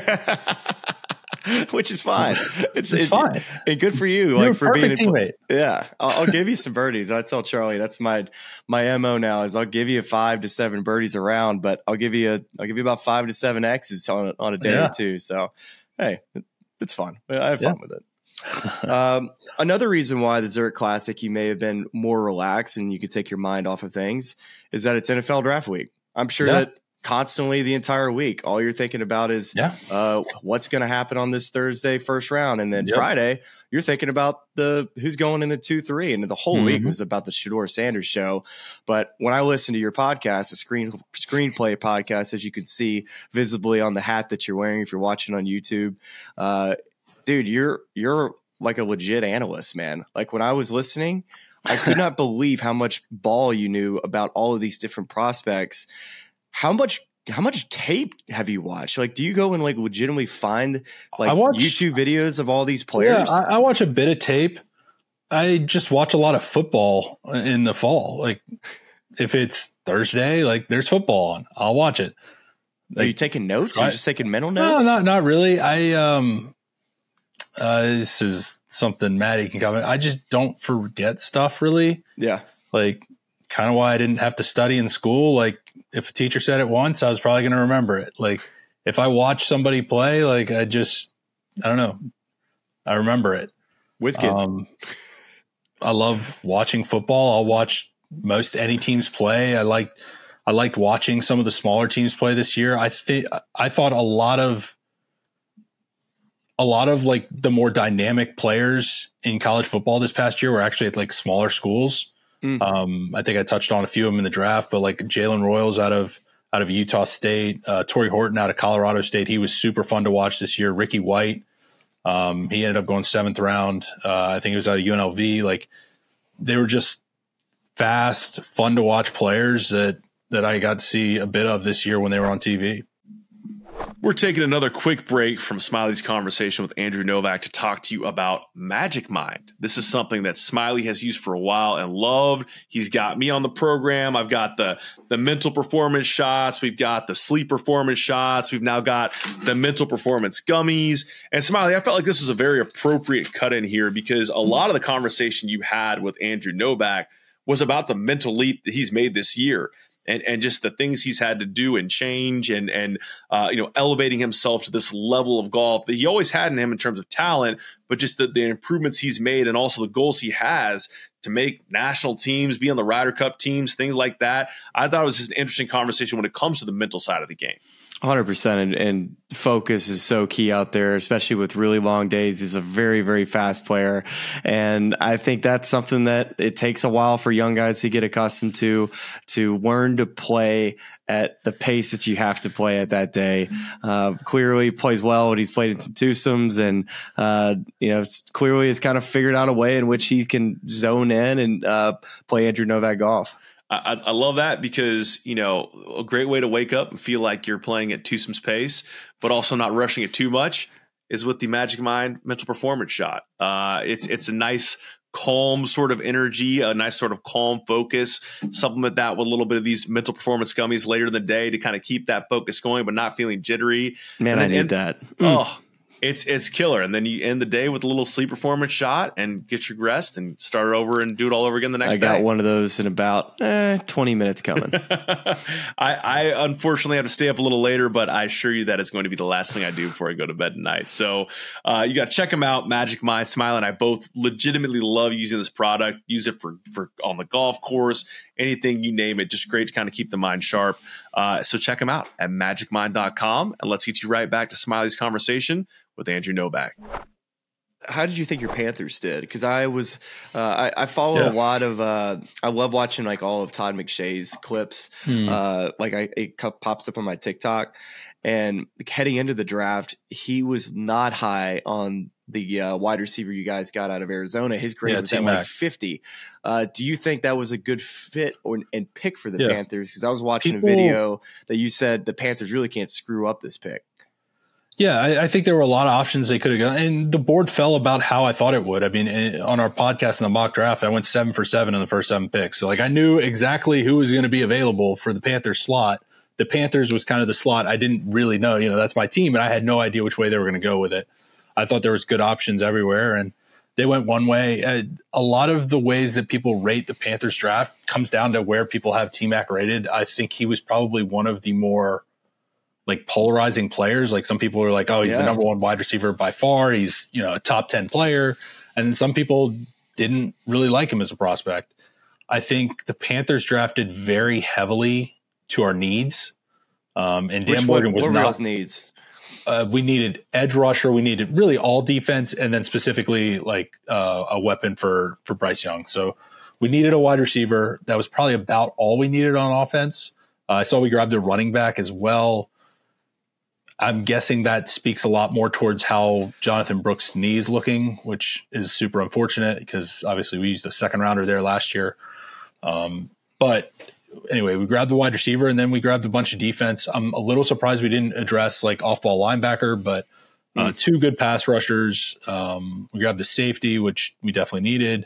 time. Which is fine. It's fine. And good for you. You're for being a teammate. Yeah. I'll give you some birdies. I tell Charlie, that's my MO now, is I'll give you 5 to 7 birdies around, but I'll give you about 5 to 7 X's on a day or two. So, hey, it's fun. I have fun with it. Another reason why the Zurich Classic, you may have been more relaxed and you could take your mind off of things, is that it's NFL draft week. I'm sure that constantly the entire week, all you're thinking about is what's going to happen on this Thursday first round. And then Friday, you're thinking about who's going in the 2-3. And the whole week was about the Shedeur Sanders show. But when I listen to your podcast, the screenplay podcast, as you can see visibly on the hat that you're wearing, if you're watching on YouTube, dude, you're like a legit analyst, man. Like when I was listening, I could not believe how much ball you knew about all of these different prospects. How much tape have you watched? Like, do you go and like legitimately find YouTube videos of all these players? Yeah, I watch a bit of tape. I just watch a lot of football in the fall. Like if it's Thursday, like there's football on, I'll watch it. Are you taking notes? Are you just taking mental notes? No, not really. This is something Maddie can comment. I just don't forget stuff really. Yeah. Like kind of why I didn't have to study in school. Like if a teacher said it once, I was probably going to remember it. Like if I watch somebody play, like I don't know. I remember it. WizKid. I love watching football. I'll watch most any teams play. I liked watching some of the smaller teams play this year. I thought a lot of a lot of like the more dynamic players in college football this past year were actually at like smaller schools. I think I touched on a few of them in the draft, but like Jalen Royals out of Utah State, Torrey Horton out of Colorado State. He was super fun to watch this year. Ricky White, he ended up going 7th round. I think he was out of UNLV. Like they were just fast, fun to watch players that I got to see a bit of this year when they were on TV. We're taking another quick break from Smiley's conversation with Andrew Novak to talk to you about Magic Mind. This is something that Smiley has used for a while and loved. He's got me on the program. I've got the mental performance shots. We've got the sleep performance shots. We've now got the mental performance gummies. And Smiley, I felt like this was a very appropriate cut in here because a lot of the conversation you had with Andrew Novak was about the mental leap that he's made this year. And just the things he's had to do and change and elevating himself to this level of golf that he always had in him in terms of talent, but just the improvements he's made and also the goals he has to make national teams, be on the Ryder Cup teams, things like that. I thought it was just an interesting conversation when it comes to the mental side of the game. 100%. And focus is so key out there, especially with really long days. He's a very, very fast player. And I think that's something that it takes a while for young guys to get accustomed to learn to play at the pace that you have to play at that day. Clearly plays well when he's played in some twosomes and, clearly has kind of figured out a way in which he can zone in and play Andrew Novak golf. I love that because, a great way to wake up and feel like you're playing at twosomes pace, but also not rushing it too much is with the Magic Mind mental performance shot. It's a nice, calm sort of energy, a nice sort of calm focus. Supplement that with a little bit of these mental performance gummies later in the day to kind of keep that focus going, but not feeling jittery. Man, I need that. Oh, it's killer. And then you end the day with a little sleep performance shot and get your rest and start over and do it all over again the next day. I got one of those in about 20 minutes coming. I unfortunately have to stay up a little later, but I assure you that it's going to be the last thing I do before I go to bed tonight. So you got to check them out. Magic Mind. Smile and I both legitimately love using this product. Use it for on the golf course, anything you name it. Just great to kind of keep the mind sharp. So check them out at magicmind.com. And let's get you right back to Smiley's conversation with Andrew Novak. How did you think your Panthers did? Because I was, I follow a lot of, I love watching like all of Todd McShay's clips. It pops up on my TikTok, and heading into the draft, he was not high on the wide receiver you guys got out of Arizona. His grade was at like 50. Do you think that was a good fit and pick for the Panthers? Because I was watching a video that you said the Panthers really can't screw up this pick. Yeah, I think there were a lot of options they could have gone, and the board fell about how I thought it would. I mean, on our podcast in the mock draft, I went 7 for 7 in the first 7 picks. So, I knew exactly who was going to be available for the Panthers slot. The Panthers was kind of the slot I didn't really know. That's my team, and I had no idea which way they were going to go with it. I thought there was good options everywhere, and they went one way. A lot of the ways that people rate the Panthers draft comes down to where people have T-Mac rated. I think he was probably one of the more polarizing players. Like some people are like, oh, he's the number one wide receiver by far. He's, a top 10 player. And then some people didn't really like him as a prospect. I think the Panthers drafted very heavily to our needs. And Dan Morgan was not needs. We needed edge rusher. We needed really all defense. And then specifically a weapon for Bryce Young. So we needed a wide receiver. That was probably about all we needed on offense. I saw we grabbed a running back as well. I'm guessing that speaks a lot more towards how Jonathan Brooks' knee is looking, which is super unfortunate because obviously we used a second rounder there last year. But anyway, we grabbed the wide receiver and then we grabbed a bunch of defense. I'm a little surprised we didn't address off-ball linebacker, but 2 good pass rushers. We grabbed the safety, which we definitely needed.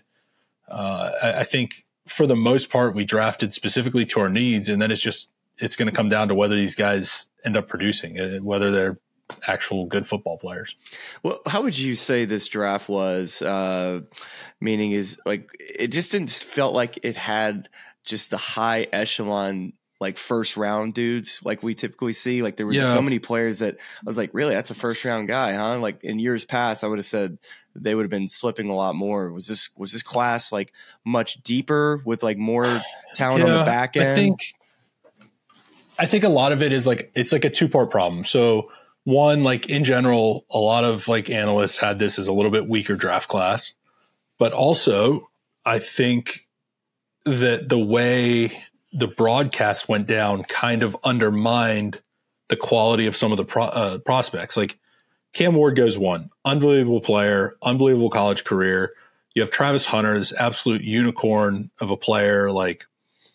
I think for the most part, we drafted specifically to our needs, and then it's going to come down to whether these guys end up producing, whether they're actual good football players. Well, how would you say this draft was? Meaning is it just didn't felt like it had just the high echelon first round dudes like we typically see. There were so many players that I was like, really, that's a first round guy, huh? In years past, I would have said they would have been slipping a lot more. Was this class much deeper with more talent on the back end? I think a lot of it is it's a 2-part problem. So one, like in general, a lot of like analysts had this as a little bit weaker draft class, but also I think that the way the broadcast went down kind of undermined the quality of some of the prospects. Like Cam Ward goes 1, unbelievable player, unbelievable college career. You have Travis Hunter, this absolute unicorn of a player, like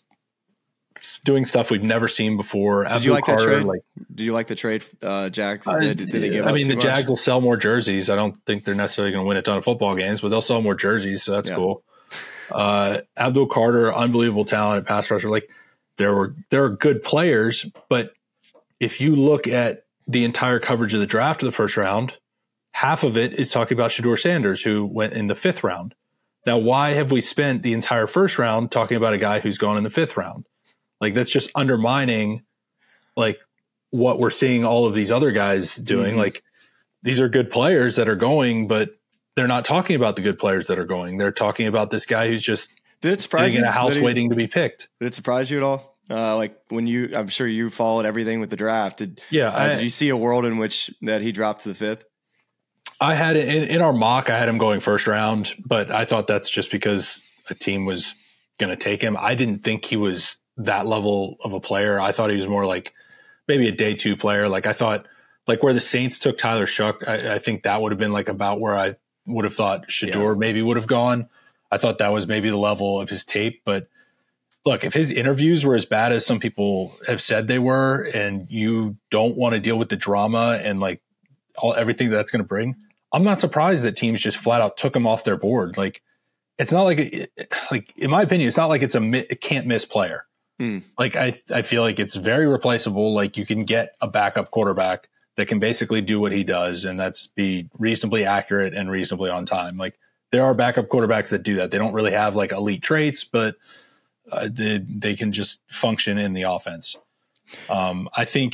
doing stuff we've never seen before. Did you like that trade? Did you like the trade? Jags did they give? I mean, the Jags will sell more jerseys. I don't think they're necessarily going to win a ton of football games, but they'll sell more jerseys, so that's cool. Abdul Carter, unbelievable talent at pass rusher. Like there are good players, but if you look at the entire coverage of the draft of the first round, half of it is talking about Shedeur Sanders, who went in the 5th round. Now, why have we spent the entire first round talking about a guy who's gone in the 5th round? Like that's just undermining like what we're seeing all of these other guys doing. Like these are good players that are going, but they're not talking about the good players that are going. They're talking about this guy who's just sitting in a house waiting to be picked. Did it surprise you at all? Like when I'm sure you followed everything with the draft. Did you see a world in which that he dropped to the 5th? I had it in our mock. I had him going 1st round, but I thought that's just because a team was going to take him. I didn't think he was that level of a player. I thought he was more like maybe a day 2 player. Like I thought like where the Saints took Tyler Shuck, I think that would have been like about where I would have thought Shedeur maybe would have gone. I thought that was maybe the level of his tape, but look, if his interviews were as bad as some people have said they were, and you don't want to deal with the drama and like everything that's going to bring, I'm not surprised that teams just flat out took him off their board. Like it's not like in my opinion, it's not like it's a can't miss player. Like I feel like it's very replaceable. Like you can get a backup quarterback that can basically do what he does, and that's be reasonably accurate and reasonably on time. Like there are backup quarterbacks that do that. They don't really have like elite traits, but they can just function in the offense. I think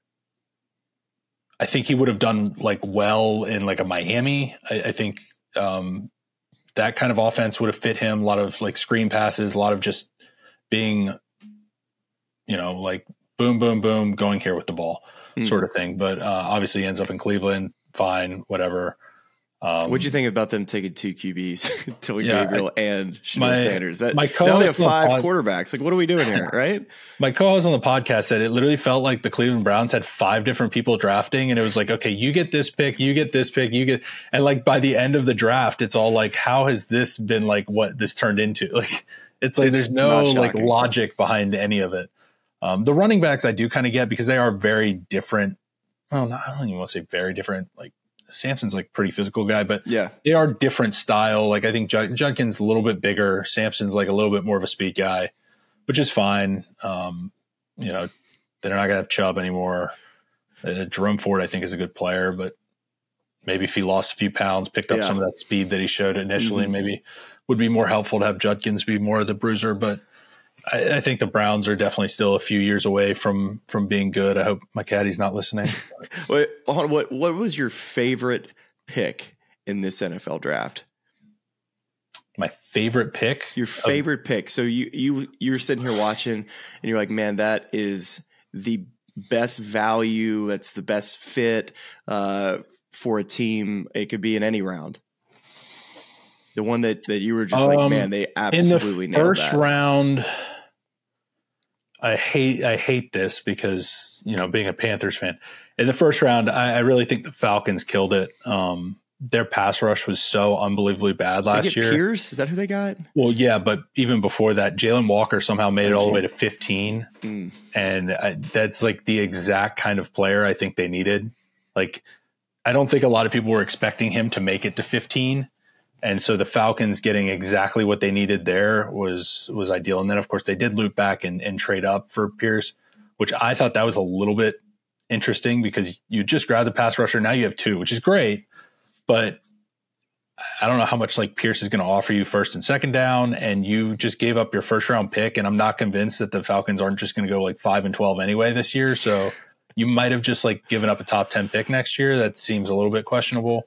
he would have done like well in like a Miami. I think that kind of offense would have fit him. A lot of like screen passes, a lot of just being, like boom, boom, boom, going here with the ball sort of thing. But obviously he ends up in Cleveland. Fine, whatever. What'd you think about them taking 2 QBs, Tilly Gabriel and Shedeur Sanders? They only have 5 quarterbacks. Like, what are we doing here, right? My co-host on the podcast said it literally felt like the Cleveland Browns had 5 different people drafting, and it was like, okay, you get this pick, you get this pick, and like by the end of the draft, it's all like, how has this been like what this turned into? Like, it's like there's no like logic behind any of it. The running backs I do kind of get because they are very different. Well, I don't even want to say very different. Like Sampson's like pretty physical guy, but they are different style. Like I think Judkins a little bit bigger. Sampson's like a little bit more of a speed guy, which is fine. They're not gonna have Chubb anymore. Jerome Ford, I think, is a good player, but maybe if he lost a few pounds, picked up some of that speed that he showed initially, maybe would be more helpful to have Judkins be more of the bruiser. But I think the Browns are definitely still a few years away from being good. I hope my caddy's not listening. Wait, what was your favorite pick in this NFL draft? My favorite pick? Your favorite pick. So you're sitting here watching and you're like, man, that is the best value. That's the best fit for a team. It could be in any round. The one that you were just like, man, they absolutely nailed that. In the first round, I hate this because, being a Panthers fan, in the first round, I really think the Falcons killed it. Their pass rush was so unbelievably bad last year. Pierce? Is that who they got? Well, yeah, but even before that, Jalen Walker somehow made it all the way to 15. And that's like the exact kind of player I think they needed. Like, I don't think a lot of people were expecting him to make it to 15. And so the Falcons getting exactly what they needed there was ideal. And then, of course, they did loop back and trade up for Pierce, which I thought that was a little bit interesting because you just grabbed the pass rusher. Now you have 2, which is great. But I don't know how much like Pierce is going to offer you first and second down. And you just gave up your first round pick. And I'm not convinced that the Falcons aren't just going to go like 5-12 anyway this year. So you might have just like given up a top 10 pick next year. That seems a little bit questionable.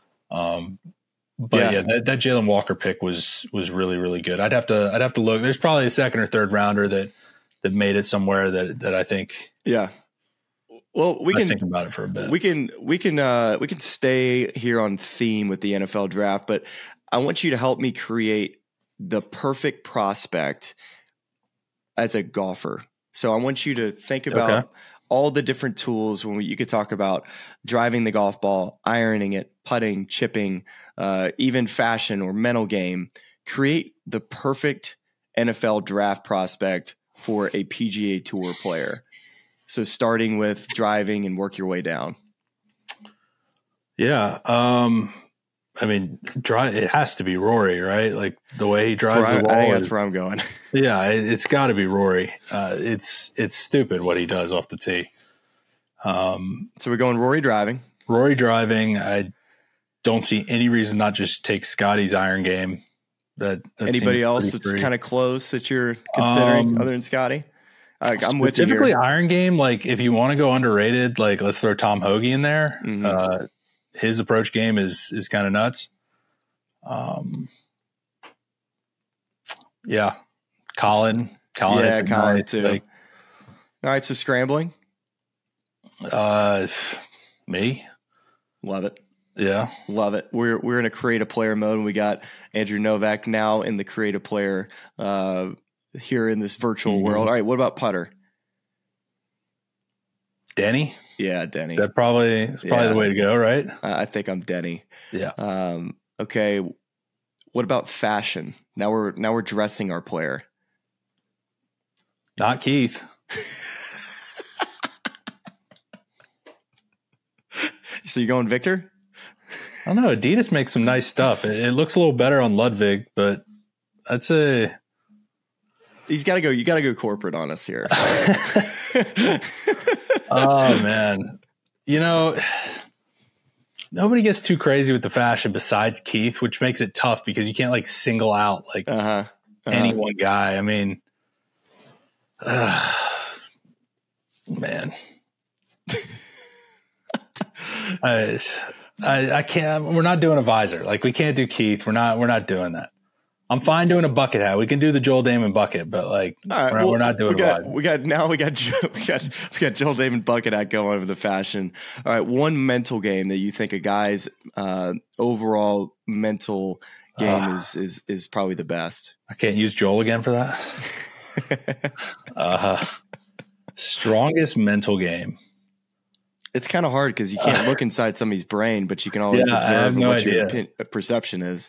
But that Jalen Walker pick was really, really good. I'd have to look. There's probably a second or third rounder that made it somewhere that I think. Yeah. Well, we can think about it for a bit. We can stay here on theme with the NFL draft, but I want you to help me create the perfect prospect as a golfer. So I want you to think about all the different tools when you could talk about driving the golf ball, ironing it, putting, chipping, even fashion or mental game. Create the perfect NFL draft prospect for a PGA Tour player. So starting with driving and work your way down. Yeah. I mean, it has to be Rory, right? Like the way he drives the ball. I think that's where I'm going. Yeah, it's got to be Rory. It's stupid what he does off the tee. So we're going Rory driving. Rory driving. I don't see any reason not just take Scotty's iron game. That anybody else that's kind of close that you're considering other than Scotty? I'm with you. Specifically, iron game. Like if you want to go underrated, like let's throw Tom Hoge in there. Mm-hmm. His approach game is kind of nuts. Yeah, Colin. Yeah, Colin night, too. Like, all right, so scrambling. Me. Love it. Yeah, love it. We're in a creative player mode, and we got Andrew Novak now in the creative player here in this virtual world. All right, what about putter? Denny. Yeah, Denny. That's probably the way to go, right? I think I'm Denny. Yeah. Okay. What about fashion? Now we're dressing our player. Not Keith. So you're going Victor? I don't know. Adidas makes some nice stuff. It looks a little better on Ludwig, but I'd say he's got to go. You got to go corporate on us here. Oh man, nobody gets too crazy with the fashion besides Keith, which makes it tough because you can't like single out like any one guy. I mean, man, I can't. We're not doing a visor. Like we can't do Keith. We're not doing that. I'm fine doing a bucket hat. We can do the Joel Damon bucket, but like we're not doing it. We got Joel Damon bucket hat going over the fashion. All right, one mental game that you think a guy's overall mental game is probably the best. I can't use Joel again for that. Strongest mental game. It's kind of hard because you can't look inside somebody's brain, but you can always observe what your perception is.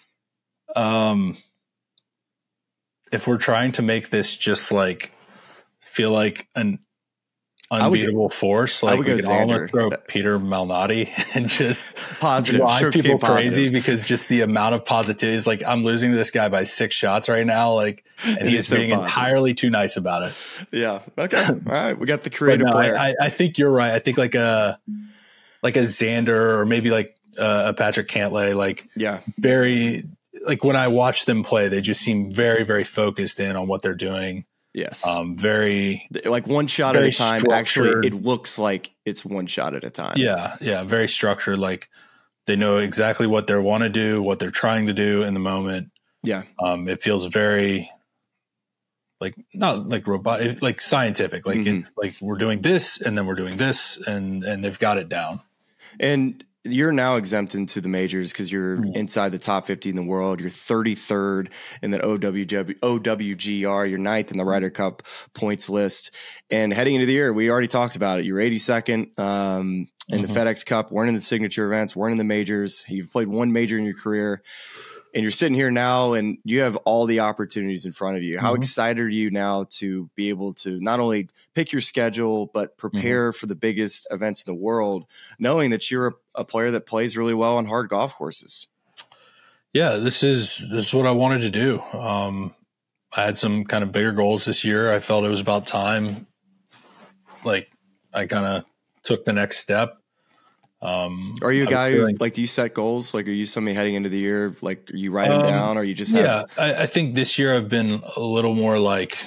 If we're trying to make this just like feel like an unbeatable force, like we could almost throw Peter Malnati and just drive people crazy because just the amount of positivity is like I'm losing to this guy by 6 shots right now, like, and he's being entirely too nice about it. Yeah. Okay. All right. We got the creative player. I think you're right. I think like a Xander or maybe like a Patrick Cantlay, like very. Like when I watch them play, they just seem very, very focused in on what they're doing. Yes. Very like one shot at a time. Structured. Actually, it looks like it's one shot at a time. Yeah. Yeah. Very structured. Like they know exactly what they want to do, what they're trying to do in the moment. Yeah. It feels very like not like robotic, like scientific. Like it's like we're doing this and then we're doing this and they've got it down. And you're now exempt into the majors because you're inside the top 50 in the world. You're 33rd in the OWGR. You're 9th in the Ryder Cup points list. And heading into the year, we already talked about it. You're 82nd in the FedEx Cup. Weren't in the signature events. Weren't in the majors. You've played one major in your career. And you're sitting here now and you have all the opportunities in front of you. How excited are you now to be able to not only pick your schedule, but prepare for the biggest events in the world, knowing that you're a player that plays really well on hard golf courses? Yeah, this is what I wanted to do. I had some kind of bigger goals this year. I felt it was about time. Like I kind of took the next step. Are you a guy who like, do you set goals? Like, are you somebody heading into the year? Like, you write them down or you just I think this year I've been a little more like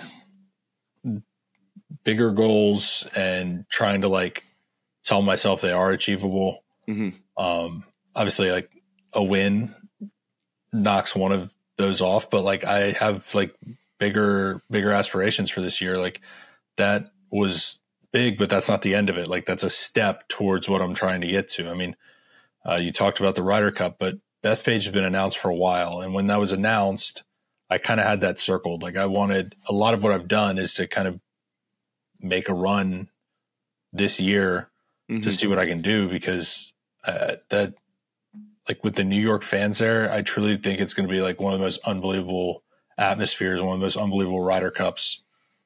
bigger goals and trying to like tell myself they are achievable. Obviously like a win knocks one of those off, but like I have like bigger aspirations for this year. Like that was big, but that's not the end of it. Like that's a step towards what I'm trying to get to. I mean, you talked about the Ryder Cup, but Bethpage has been announced for a while. And when that was announced, I kind of had that circled. Like I wanted, a lot of what I've done is to kind of make a run this year to see what I can do, because that, like with the New York fans there, I truly think it's going to be like one of the most unbelievable atmospheres, one of the most unbelievable Ryder Cups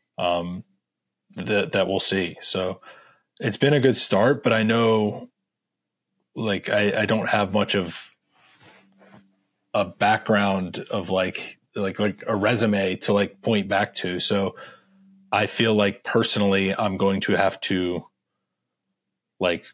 that we'll see. So it's been a good start, but I know like I don't have much of a background of like a resume to like point back to. So I feel like personally I'm going to have to like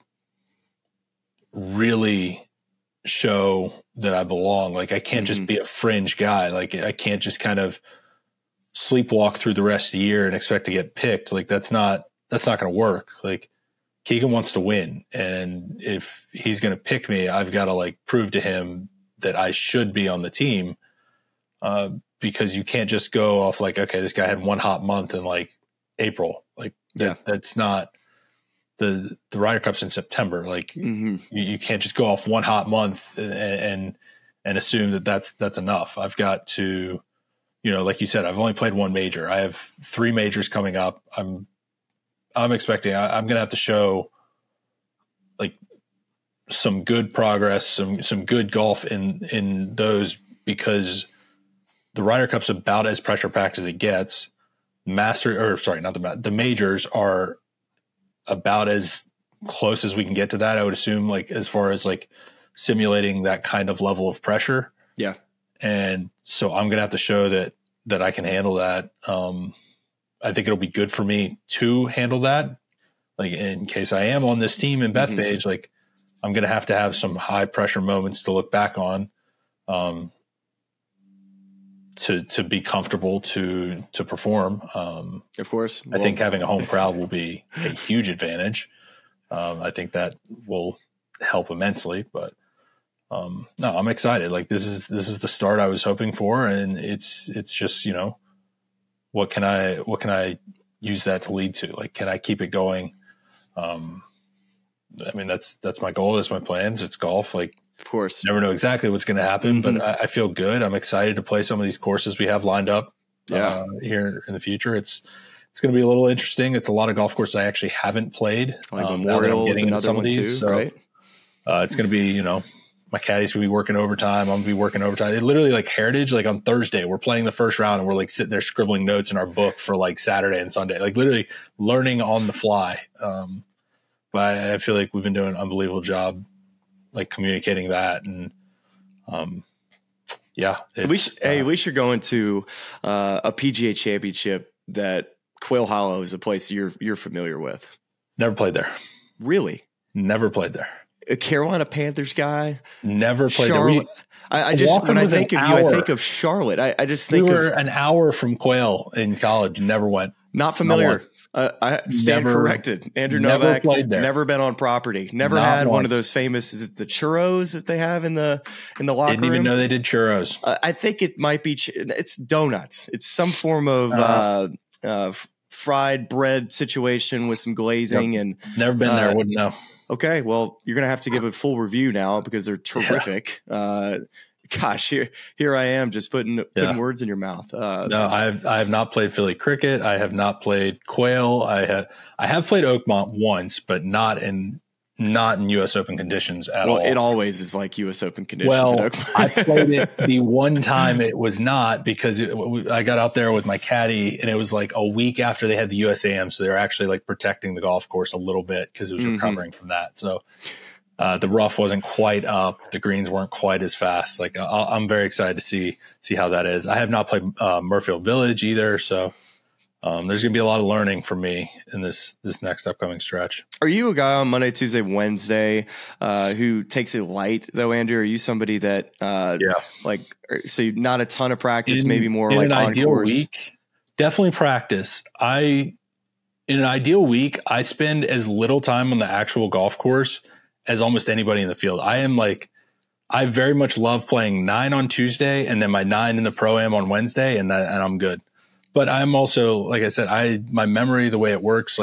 really show that I belong. Like I can't just be a fringe guy. Like I can't just kind of sleepwalk through the rest of the year and expect to get picked. Like that's not going to work. Like Keegan wants to win. And if he's going to pick me, I've got to like prove to him that I should be on the team. Because you can't just go off like, okay, this guy had one hot month in like April. Like that's not the Ryder Cup's in September. Like you can't just go off one hot month and assume that that's enough. I've got to, you know, like you said, I've only played one major. I have 3 majors coming up. I'm expecting, I'm going to have to show like some good progress, some good golf in those, because the Ryder Cup's about as pressure packed as it gets. The majors are about as close as we can get to that, I would assume, like as far as like simulating that kind of level of pressure. Yeah. And so I'm going to have to show that I can handle that. I think it'll be good for me to handle that. Like in case I am on this team in Bethpage, like I'm going to have some high pressure moments to look back on, to be comfortable to perform. Of course. I think having a home crowd will be a huge advantage. I think that will help immensely, but no, I'm excited. Like this is the start I was hoping for. And it's just, you know, what can I use that to lead to? Like, can I keep it going? I mean, that's my goal. That's my plans. It's golf. Like, of course, never know exactly what's going to happen, but I feel good. I'm excited to play some of these courses we have lined up here in the future. It's going to be a little interesting. It's a lot of golf courses I actually haven't played. Like Memorial is another one too, so, right? It's going to be, you know, my caddies will be working overtime. I'm going to be working overtime. It literally like Heritage, like on Thursday, we're playing the first round and we're like sitting there scribbling notes in our book for like Saturday and Sunday, like literally learning on the fly. But I feel like we've been doing an unbelievable job, like communicating that. And at least you're going to a PGA Championship that Quail Hollow is a place you're familiar with. Never played there. Really? Never played there. A Carolina Panthers guy? Never played Charlotte. there. I just, when I think of you, I think of Charlotte. I just think we were an hour from Quail in college. Never went. Not familiar. I stand corrected. Andrew Novak, never been on property. Never had one of those famous, is it the churros that they have in the locker room? Didn't even know they did churros. I think it might be, it's donuts. It's some form of fried bread situation with some glazing. And never been there. Wouldn't know. Okay. Well, you're going to have to give a full review now because they're terrific. Gosh, here I am just putting words in your mouth. No, I have not played Philly cricket. I have not played Quail. I have played Oakmont once, but not in U.S. Open conditions at all. Well, it always is like U.S. Open conditions. Well, at Oakmont. I played it the one time it was not, because I got out there with my caddy and it was like a week after they had the USAM, so they were actually like protecting the golf course a little bit because it was recovering from that. So. The rough wasn't quite up. The greens weren't quite as fast. Like I'm very excited to see how that is. I have not played Murfield Village either, so there's gonna be a lot of learning for me in this next upcoming stretch. Are you a guy on Monday, Tuesday, Wednesday who takes it light though, Andrew? Are you somebody that like, so not a ton of practice, maybe more like an on ideal course? Week? Definitely practice. In an ideal week, I spend as little time on the actual golf course as almost anybody in the field. I very much love playing 9 on Tuesday and then my 9 in the Pro-Am on Wednesday, and I'm good. But I'm also, like I said, my memory, the way it works, like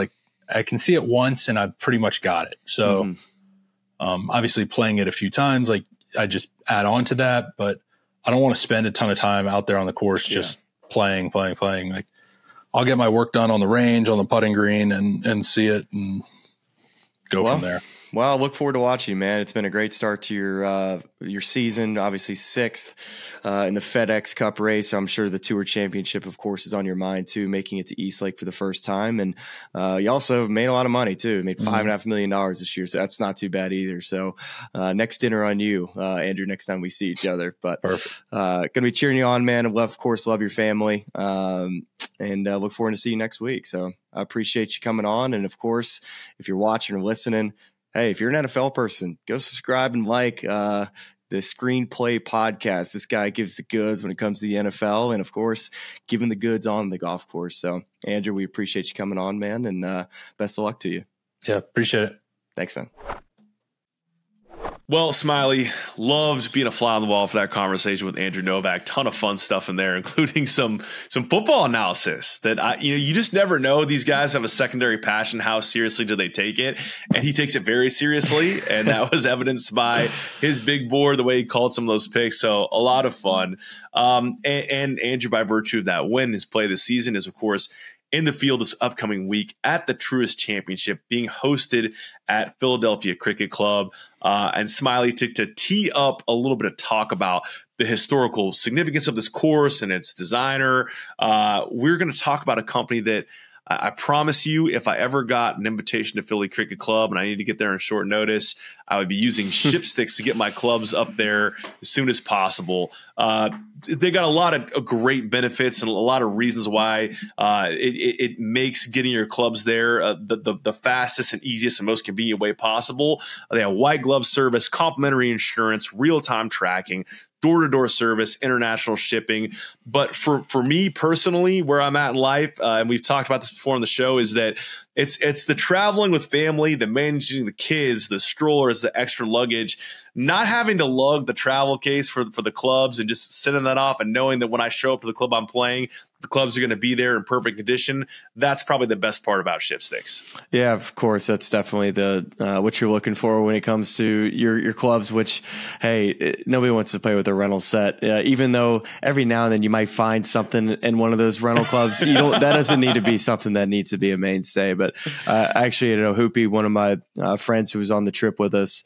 I can see it once and I've pretty much got it. So obviously playing it a few times, like I just add on to that, but I don't want to spend a ton of time out there on the course just playing. Like I'll get my work done on the range, on the putting green, and see it and go from there. Well, I look forward to watching, man. It's been a great start to your season. Obviously, 6th in the FedEx Cup race. I'm sure the Tour Championship, of course, is on your mind too. Making it to East Lake for the first time, and you also made a lot of money too. Made $5.5 million this year, so that's not too bad either. So, next dinner on you, Andrew. Next time we see each other, but gonna be cheering you on, man. And of course, love your family, and look forward to see you next week. So, I appreciate you coming on, and of course, if you're watching or listening. Hey, if you're an NFL person, go subscribe and like the Screenplay Podcast. This guy gives the goods when it comes to the NFL and, of course, giving the goods on the golf course. So, Andrew, we appreciate you coming on, man, and best of luck to you. Yeah, appreciate it. Thanks, man. Well, Smiley, loved being a fly on the wall for that conversation with Andrew Novak. Ton of fun stuff in there, including some football analysis that you just never know. These guys have a secondary passion. How seriously do they take it? And he takes it very seriously, and that was evidenced by his big board, the way he called some of those picks. So a lot of fun. And Andrew, by virtue of that win, his play this season is, of course, in the field this upcoming week at the Truist Championship being hosted at Philadelphia Cricket Club. And Smiley, to tee up a little bit of talk about the historical significance of this course and its designer, we're going to talk about a company that I promise you, if I ever got an invitation to Philly Cricket Club and I need to get there on short notice, I would be using Shipsticks to get my clubs up there as soon as possible. They got a lot of great benefits and a lot of reasons why it makes getting your clubs there the fastest and easiest and most convenient way possible. They have white glove service, complimentary insurance, real-time tracking, door-to-door service, international shipping. But for me personally, where I'm at in life, and we've talked about this before on the show, is that it's the traveling with family, the managing the kids, the strollers, the extra luggage, not having to lug the travel case for the clubs and just sending that off and knowing that when I show up to the club I'm playing, the clubs are going to be there in perfect condition. That's probably the best part about Shipsticks. Yeah, of course. That's definitely the what you're looking for when it comes to your clubs, which, hey, nobody wants to play with a rental set. Even though every now and then you might find something in one of those rental clubs, that doesn't need to be something that needs to be a mainstay. But actually, Hoopy, one of my friends who was on the trip with us,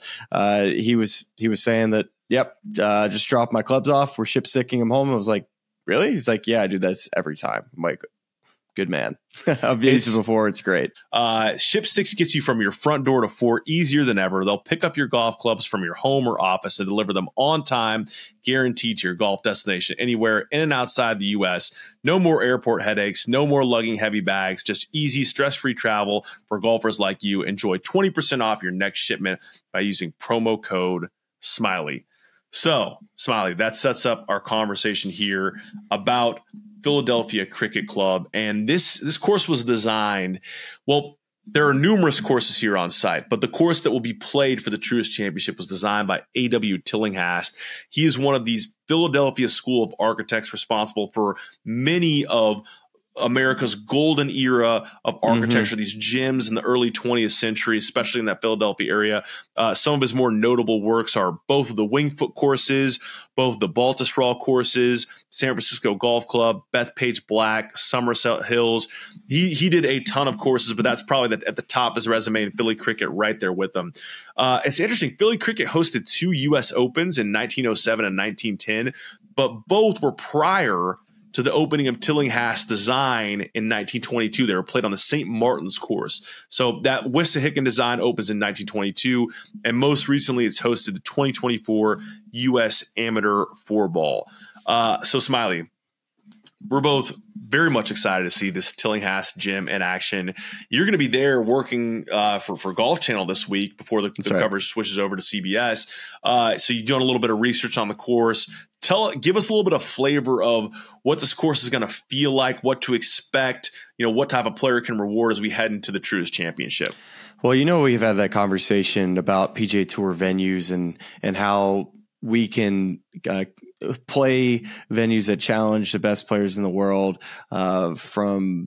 he was saying that, yep, just drop my clubs off. We're shipsticking them home. I was like, really? He's like, yeah, I do this every time. I'm like, good man. I've used it before. It's great. Shipsticks gets you from your front door to fort easier than ever. They'll pick up your golf clubs from your home or office and deliver them on time, guaranteed to your golf destination anywhere in and outside the U.S. No more airport headaches, no more lugging heavy bags, just easy, stress-free travel for golfers like you. Enjoy 20% off your next shipment by using promo code SMILEY. So, Smiley, that sets up our conversation here about Philadelphia Cricket Club. And this course was designed, well, there are numerous courses here on site, but the course that will be played for the Truist Championship was designed by A.W. Tillinghast. He is one of these Philadelphia School of Architects responsible for many of America's golden era of architecture, these gems in the early 20th century, especially in that Philadelphia area. Some of his more notable works are both of the Winged Foot courses, both the Baltusrol courses, San Francisco Golf Club, Bethpage Black, Somerset Hills. He did a ton of courses, but that's probably at the top of his resume, and Philly Cricket right there with them. It's interesting. Philly Cricket hosted 2 U.S. Opens in 1907 and 1910, but both were prior to the opening of Tillinghast's design in 1922. They were played on the St. Martin's course. So that Wissahickon design opens in 1922, and most recently it's hosted the 2024 U.S. Amateur 4-Ball. So, Smiley, we're both very much excited to see this Tillinghast gym in action. You're going to be there working for Golf Channel this week before the coverage switches over to CBS. So you're doing a little bit of research on the course. Give us a little bit of flavor of what this course is going to feel like, what to expect, what type of player can reward as we head into the Truist Championship. Well, we've had that conversation about PGA Tour venues and how we can play venues that challenge the best players in the world from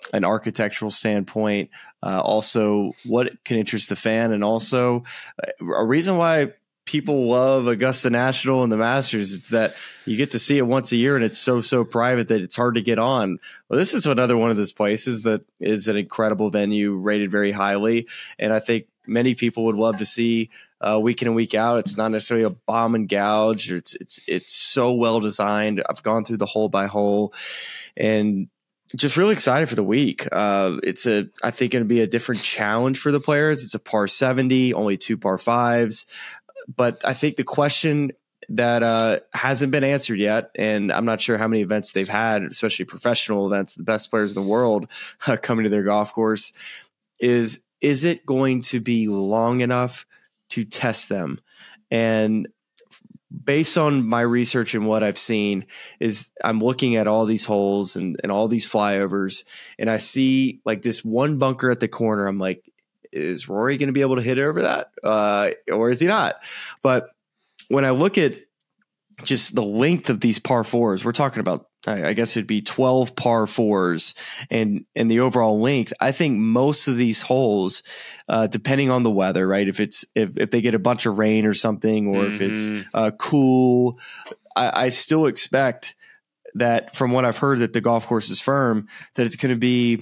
an architectural standpoint, also what can interest the fan, and also a reason why people love Augusta National and the Masters. It's that you get to see it once a year, and it's so private that it's hard to get on. Well, this is another one of those places that is an incredible venue, rated very highly, and I think many people would love to see week in and week out. It's not necessarily a bomb and gouge. It's so well designed. I've gone through the hole by hole, and just really excited for the week. It's I think going to be a different challenge for the players. It's a par 70, only 2 par 5s. But I think the question that hasn't been answered yet, and I'm not sure how many events they've had, especially professional events, the best players in the world coming to their golf course, is it going to be long enough to test them? And based on my research and what I've seen, is I'm looking at all these holes and all these flyovers, and I see like this one bunker at the corner. I'm like, is Rory going to be able to hit over that? Or is he not? But when I look at just the length of these par 4s, we're talking about, I guess it'd be 12 par 4s and the overall length. I think most of these holes, depending on the weather, right? If they get a bunch of rain or something, or if it's cool, I still expect that, from what I've heard, that the golf course is firm, that it's going to be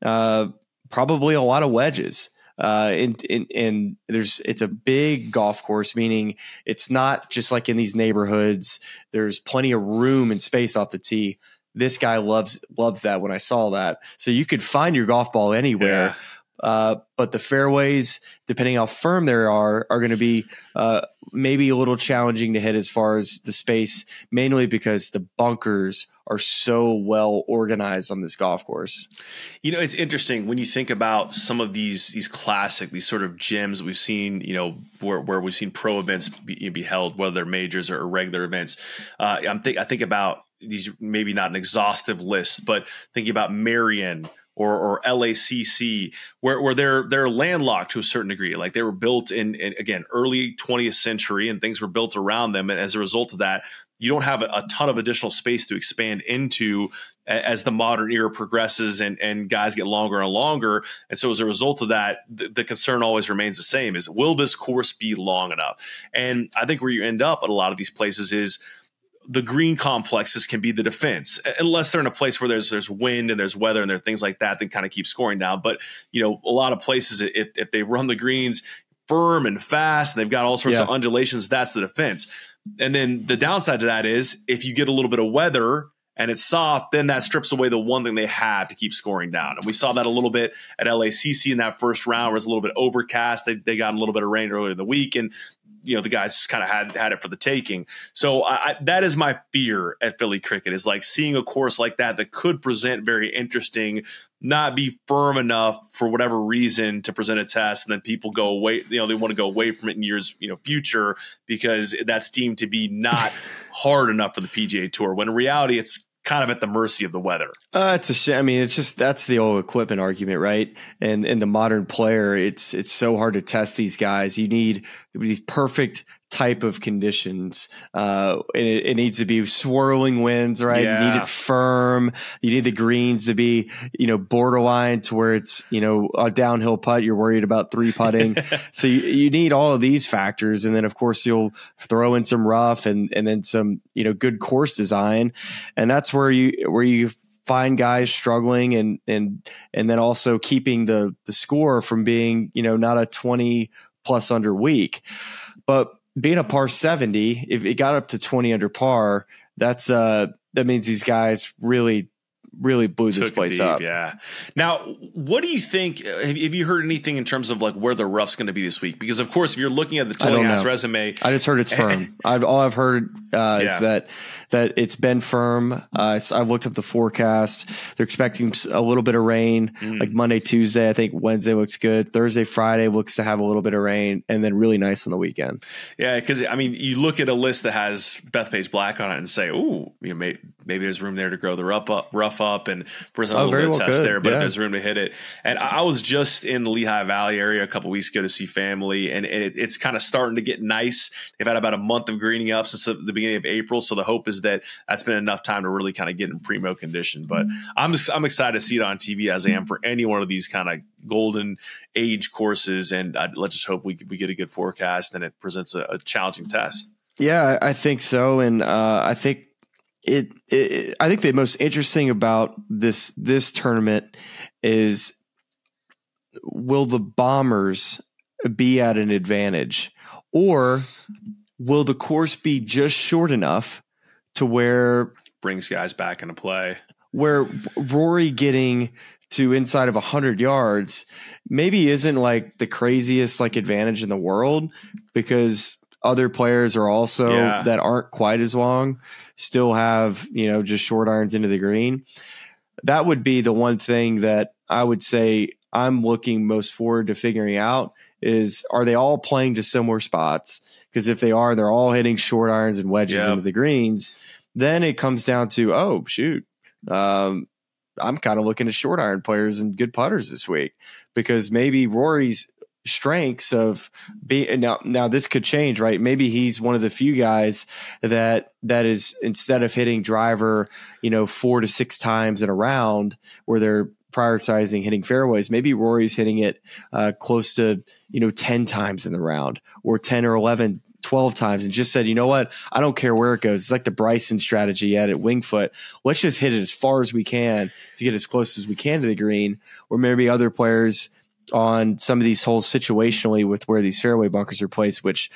probably a lot of wedges. And it's a big golf course, meaning it's not just like in these neighborhoods. There's plenty of room and space off the tee. This guy loves that. When I saw that, so you could find your golf ball anywhere. Yeah. But the fairways, depending how firm they are going to be maybe a little challenging to hit as far as the space, mainly because the bunkers are so well organized on this golf course. You know, it's interesting when you think about some of these classic, these sort of gems we've seen, you know, where we've seen pro events be held, whether they're majors or regular events. I think about these, maybe not an exhaustive list, but thinking about Marion or LACC, where they're landlocked to a certain degree. Like they were built in again, early 20th century, and things were built around them. And as a result of that, you don't have a ton of additional space to expand into as the modern era progresses and guys get longer and longer. And so as a result of that, the concern always remains the same: is will this course be long enough? And I think where you end up at a lot of these places is the green complexes can be the defense, unless they're in a place where there's wind and there's weather and there are things like that kind of keep scoring down. But, you know, a lot of places, if they run the greens firm and fast and they've got all sorts of undulations, that's the defense. And then the downside to that is if you get a little bit of weather and it's soft, then that strips away the one thing they have to keep scoring down. And we saw that a little bit at LACC in that first round, where it was a little bit overcast. They got a little bit of rain earlier in the week, and you know, the guys kind of had it for the taking. So that is my fear at Philly Cricket, is like seeing a course like that could present very interesting, not be firm enough for whatever reason to present a test, and then people go away. You know, they want to go away from it in years, you know, future, because that's deemed to be not hard enough for the PGA Tour. When in reality, it's kind of at the mercy of the weather. It's a shame. I mean, it's just, that's the old equipment argument, right? And the modern player, it's so hard to test these guys. You need these perfect type of conditions. It needs to be swirling winds, right? Yeah. You need it firm. You need the greens to be, you know, borderline to where it's, you know, a downhill putt. You're worried about 3 putting. So you need all of these factors. And then of course you'll throw in some rough and then some, you know, good course design. And that's where you find guys struggling and then also keeping the score from being, you know, not a 20 plus under week, but being a par 70, if it got up to 20 under par, that means these guys really blew this place up. Yeah. Now, what do you think? Have you heard anything in terms of like where the rough's going to be this week? Because of course, if you're looking at the Tillinghast resume, I just heard it's firm. All I've heard is that it's been firm. I've looked up the forecast. They're expecting a little bit of rain, like Monday, Tuesday. I think Wednesday looks good. Thursday, Friday looks to have a little bit of rain, and then really nice on the weekend. Yeah, because I mean, you look at a list that has Bethpage Black on it and say, "Ooh, you know, maybe there's room there to grow the rough up and present a little very bit of well test could, there, but if yeah. there's room to hit it. And I was just in the Lehigh Valley area a couple weeks ago to see family, and it's kind of starting to get nice. They've had about a month of greening up since the beginning of April, so the hope is that that's been enough time to really kind of get in primo condition. But I'm excited to see it on TV, as I am for any one of these kind of golden age courses, and let's just hope we get a good forecast and it presents a challenging test. Yeah, I think so, and I think I think the most interesting about this tournament is, will the Bombers be at an advantage, or will the course be just short enough to where brings guys back into play, where Rory getting to inside of 100 yards maybe isn't like the craziest like advantage in the world, because other players are also that aren't quite as long still have, just short irons into the green. That would be the one thing that I would say I'm looking most forward to figuring out is, are they all playing to similar spots? Because if they are, they're all hitting short irons and wedges into the greens. Then it comes down to, oh shoot, I'm kind of looking at short iron players and good putters this week, because maybe Rory's strengths of being now this could change, right? Maybe he's one of the few guys that is, instead of hitting driver, 4 to 6 times in a round where they're prioritizing hitting fairways, maybe Rory's hitting it close to 10 times in the round, or 10 or 11 12 times, and just said, you know what, I don't care where it goes. It's like the Bryson strategy at Winged Foot. Let's just hit it as far as we can to get as close as we can to the green. Or maybe other players on some of these holes situationally with where these fairway bunkers are placed, which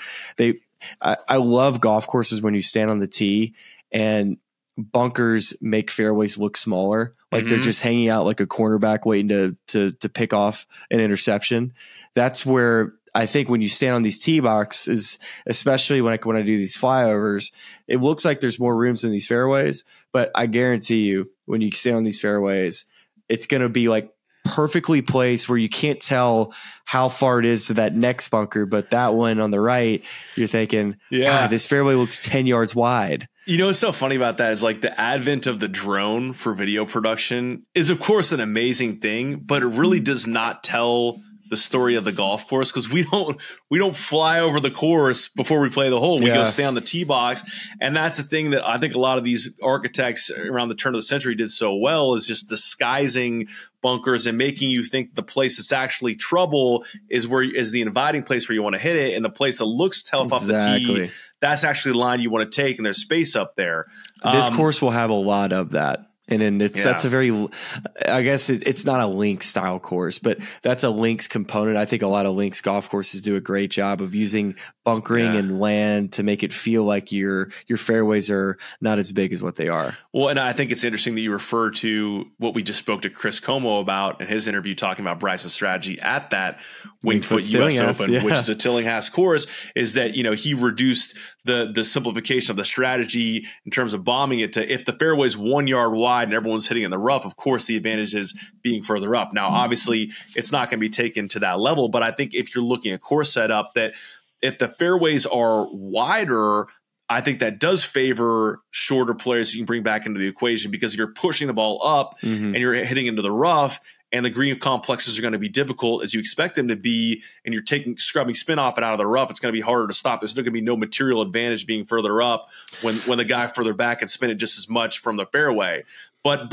I love golf courses when you stand on the tee and bunkers make fairways look smaller. Like they're just hanging out like a cornerback waiting to pick off an interception. That's where I think when you stand on these tee boxes, especially when I do these flyovers, it looks like there's more rooms in these fairways, but I guarantee you when you stand on these fairways, it's going to be like perfectly placed where you can't tell how far it is to that next bunker. But that one on the right, you're thinking, God, this fairway looks 10 yards wide. What's so funny about that is like the advent of the drone for video production is of course an amazing thing, but it really does not tell the story of the golf course, because we don't fly over the course before we play the hole. We go stay on the tee box. And that's the thing that I think a lot of these architects around the turn of the century did so well, is just disguising bunkers and making you think the place that's actually trouble is the inviting place where you want to hit it, and the place that looks tough off the tee, that's actually the line you want to take, and there's space up there. This course will have a lot of that. And then that's a very, I guess it's not a links style course, but that's a links component. I think a lot of links golf courses do a great job of using bunkering and land to make it feel like your fairways are not as big as what they are. Well, and I think it's interesting that you refer to what we just spoke to Chris Como about in his interview, talking about Bryson's strategy at that Winged Foot US Open, which is a Tillinghast course, is that, he reduced the simplification of the strategy in terms of bombing it to, if the fairway's 1 yard wide and everyone's hitting in the rough, of course the advantage is being further up. Now, obviously it's not going to be taken to that level, but I think if you're looking at course setup, that if the fairways are wider, I think that does favor shorter players you can bring back into the equation, because if you're pushing the ball up and you're hitting into the rough and the green complexes are going to be difficult as you expect them to be, and you're scrubbing spin off and out of the rough, it's going to be harder to stop. There's going to be no material advantage being further up when the guy further back can spin it just as much from the fairway. But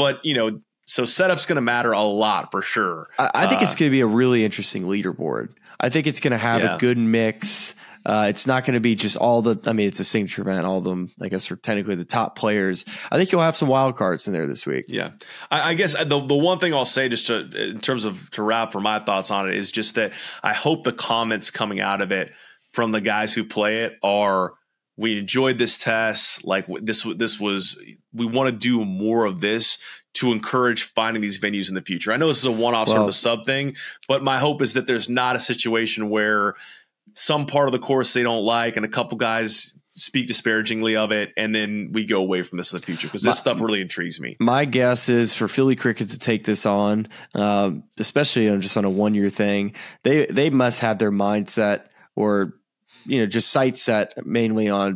so setup's going to matter a lot for sure. I think it's going to be a really interesting leaderboard. I think it's going to have a good mix. It's not going to be just it's a signature event. All of them, I guess, are technically the top players. I think you'll have some wild cards in there this week. Yeah. I guess the one thing I'll say just in terms of to wrap for my thoughts on it is just that I hope the comments coming out of it from the guys who play it are, we enjoyed this test. Like this was, we want to do more of this to encourage finding these venues in the future. I know this is a one-off sort of a sub thing, but my hope is that there's not a situation where some part of the course they don't like and a couple guys speak disparagingly of it, and then we go away from this in the future, because this stuff really intrigues me. My guess is for Philly Cricket to take this on, especially just on a 1 year thing, they must have their mindset or just sight set mainly on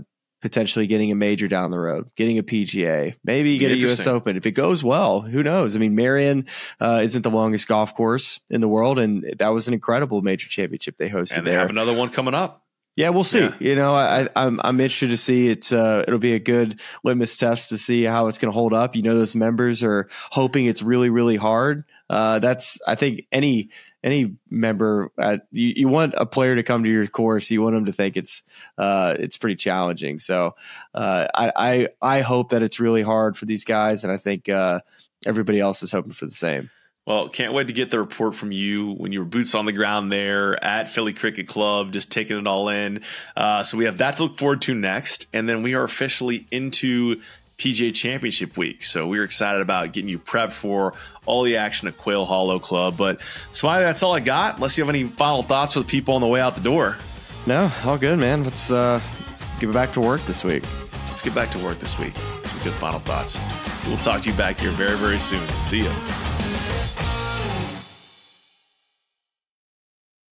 potentially getting a major down the road, getting a PGA, maybe get a US Open. If it goes well, who knows? I mean, Marion isn't the longest golf course in the world, and that was an incredible major championship they hosted. And they have another one coming up. Yeah, we'll see. Yeah. I'm interested to see. It'll be a good litmus test to see how it's going to hold up. Those members are hoping it's really, really hard. I think any member, you want a player to come to your course. You want them to think it's pretty challenging. So I hope that it's really hard for these guys, and I think everybody else is hoping for the same. Well, can't wait to get the report from you when you were boots on the ground there at Philly Cricket Club, just taking it all in. So we have that to look forward to next. And then we are officially into PGA Championship week. So we're excited about getting you prepped for all the action at Quail Hollow Club. But Smiley, that's all I got, unless you have any final thoughts for the people on the way out the door. No, all good, man. Let's get back to work this week. Let's get back to work this week. Some good final thoughts. We'll talk to you back here very, very soon. See you.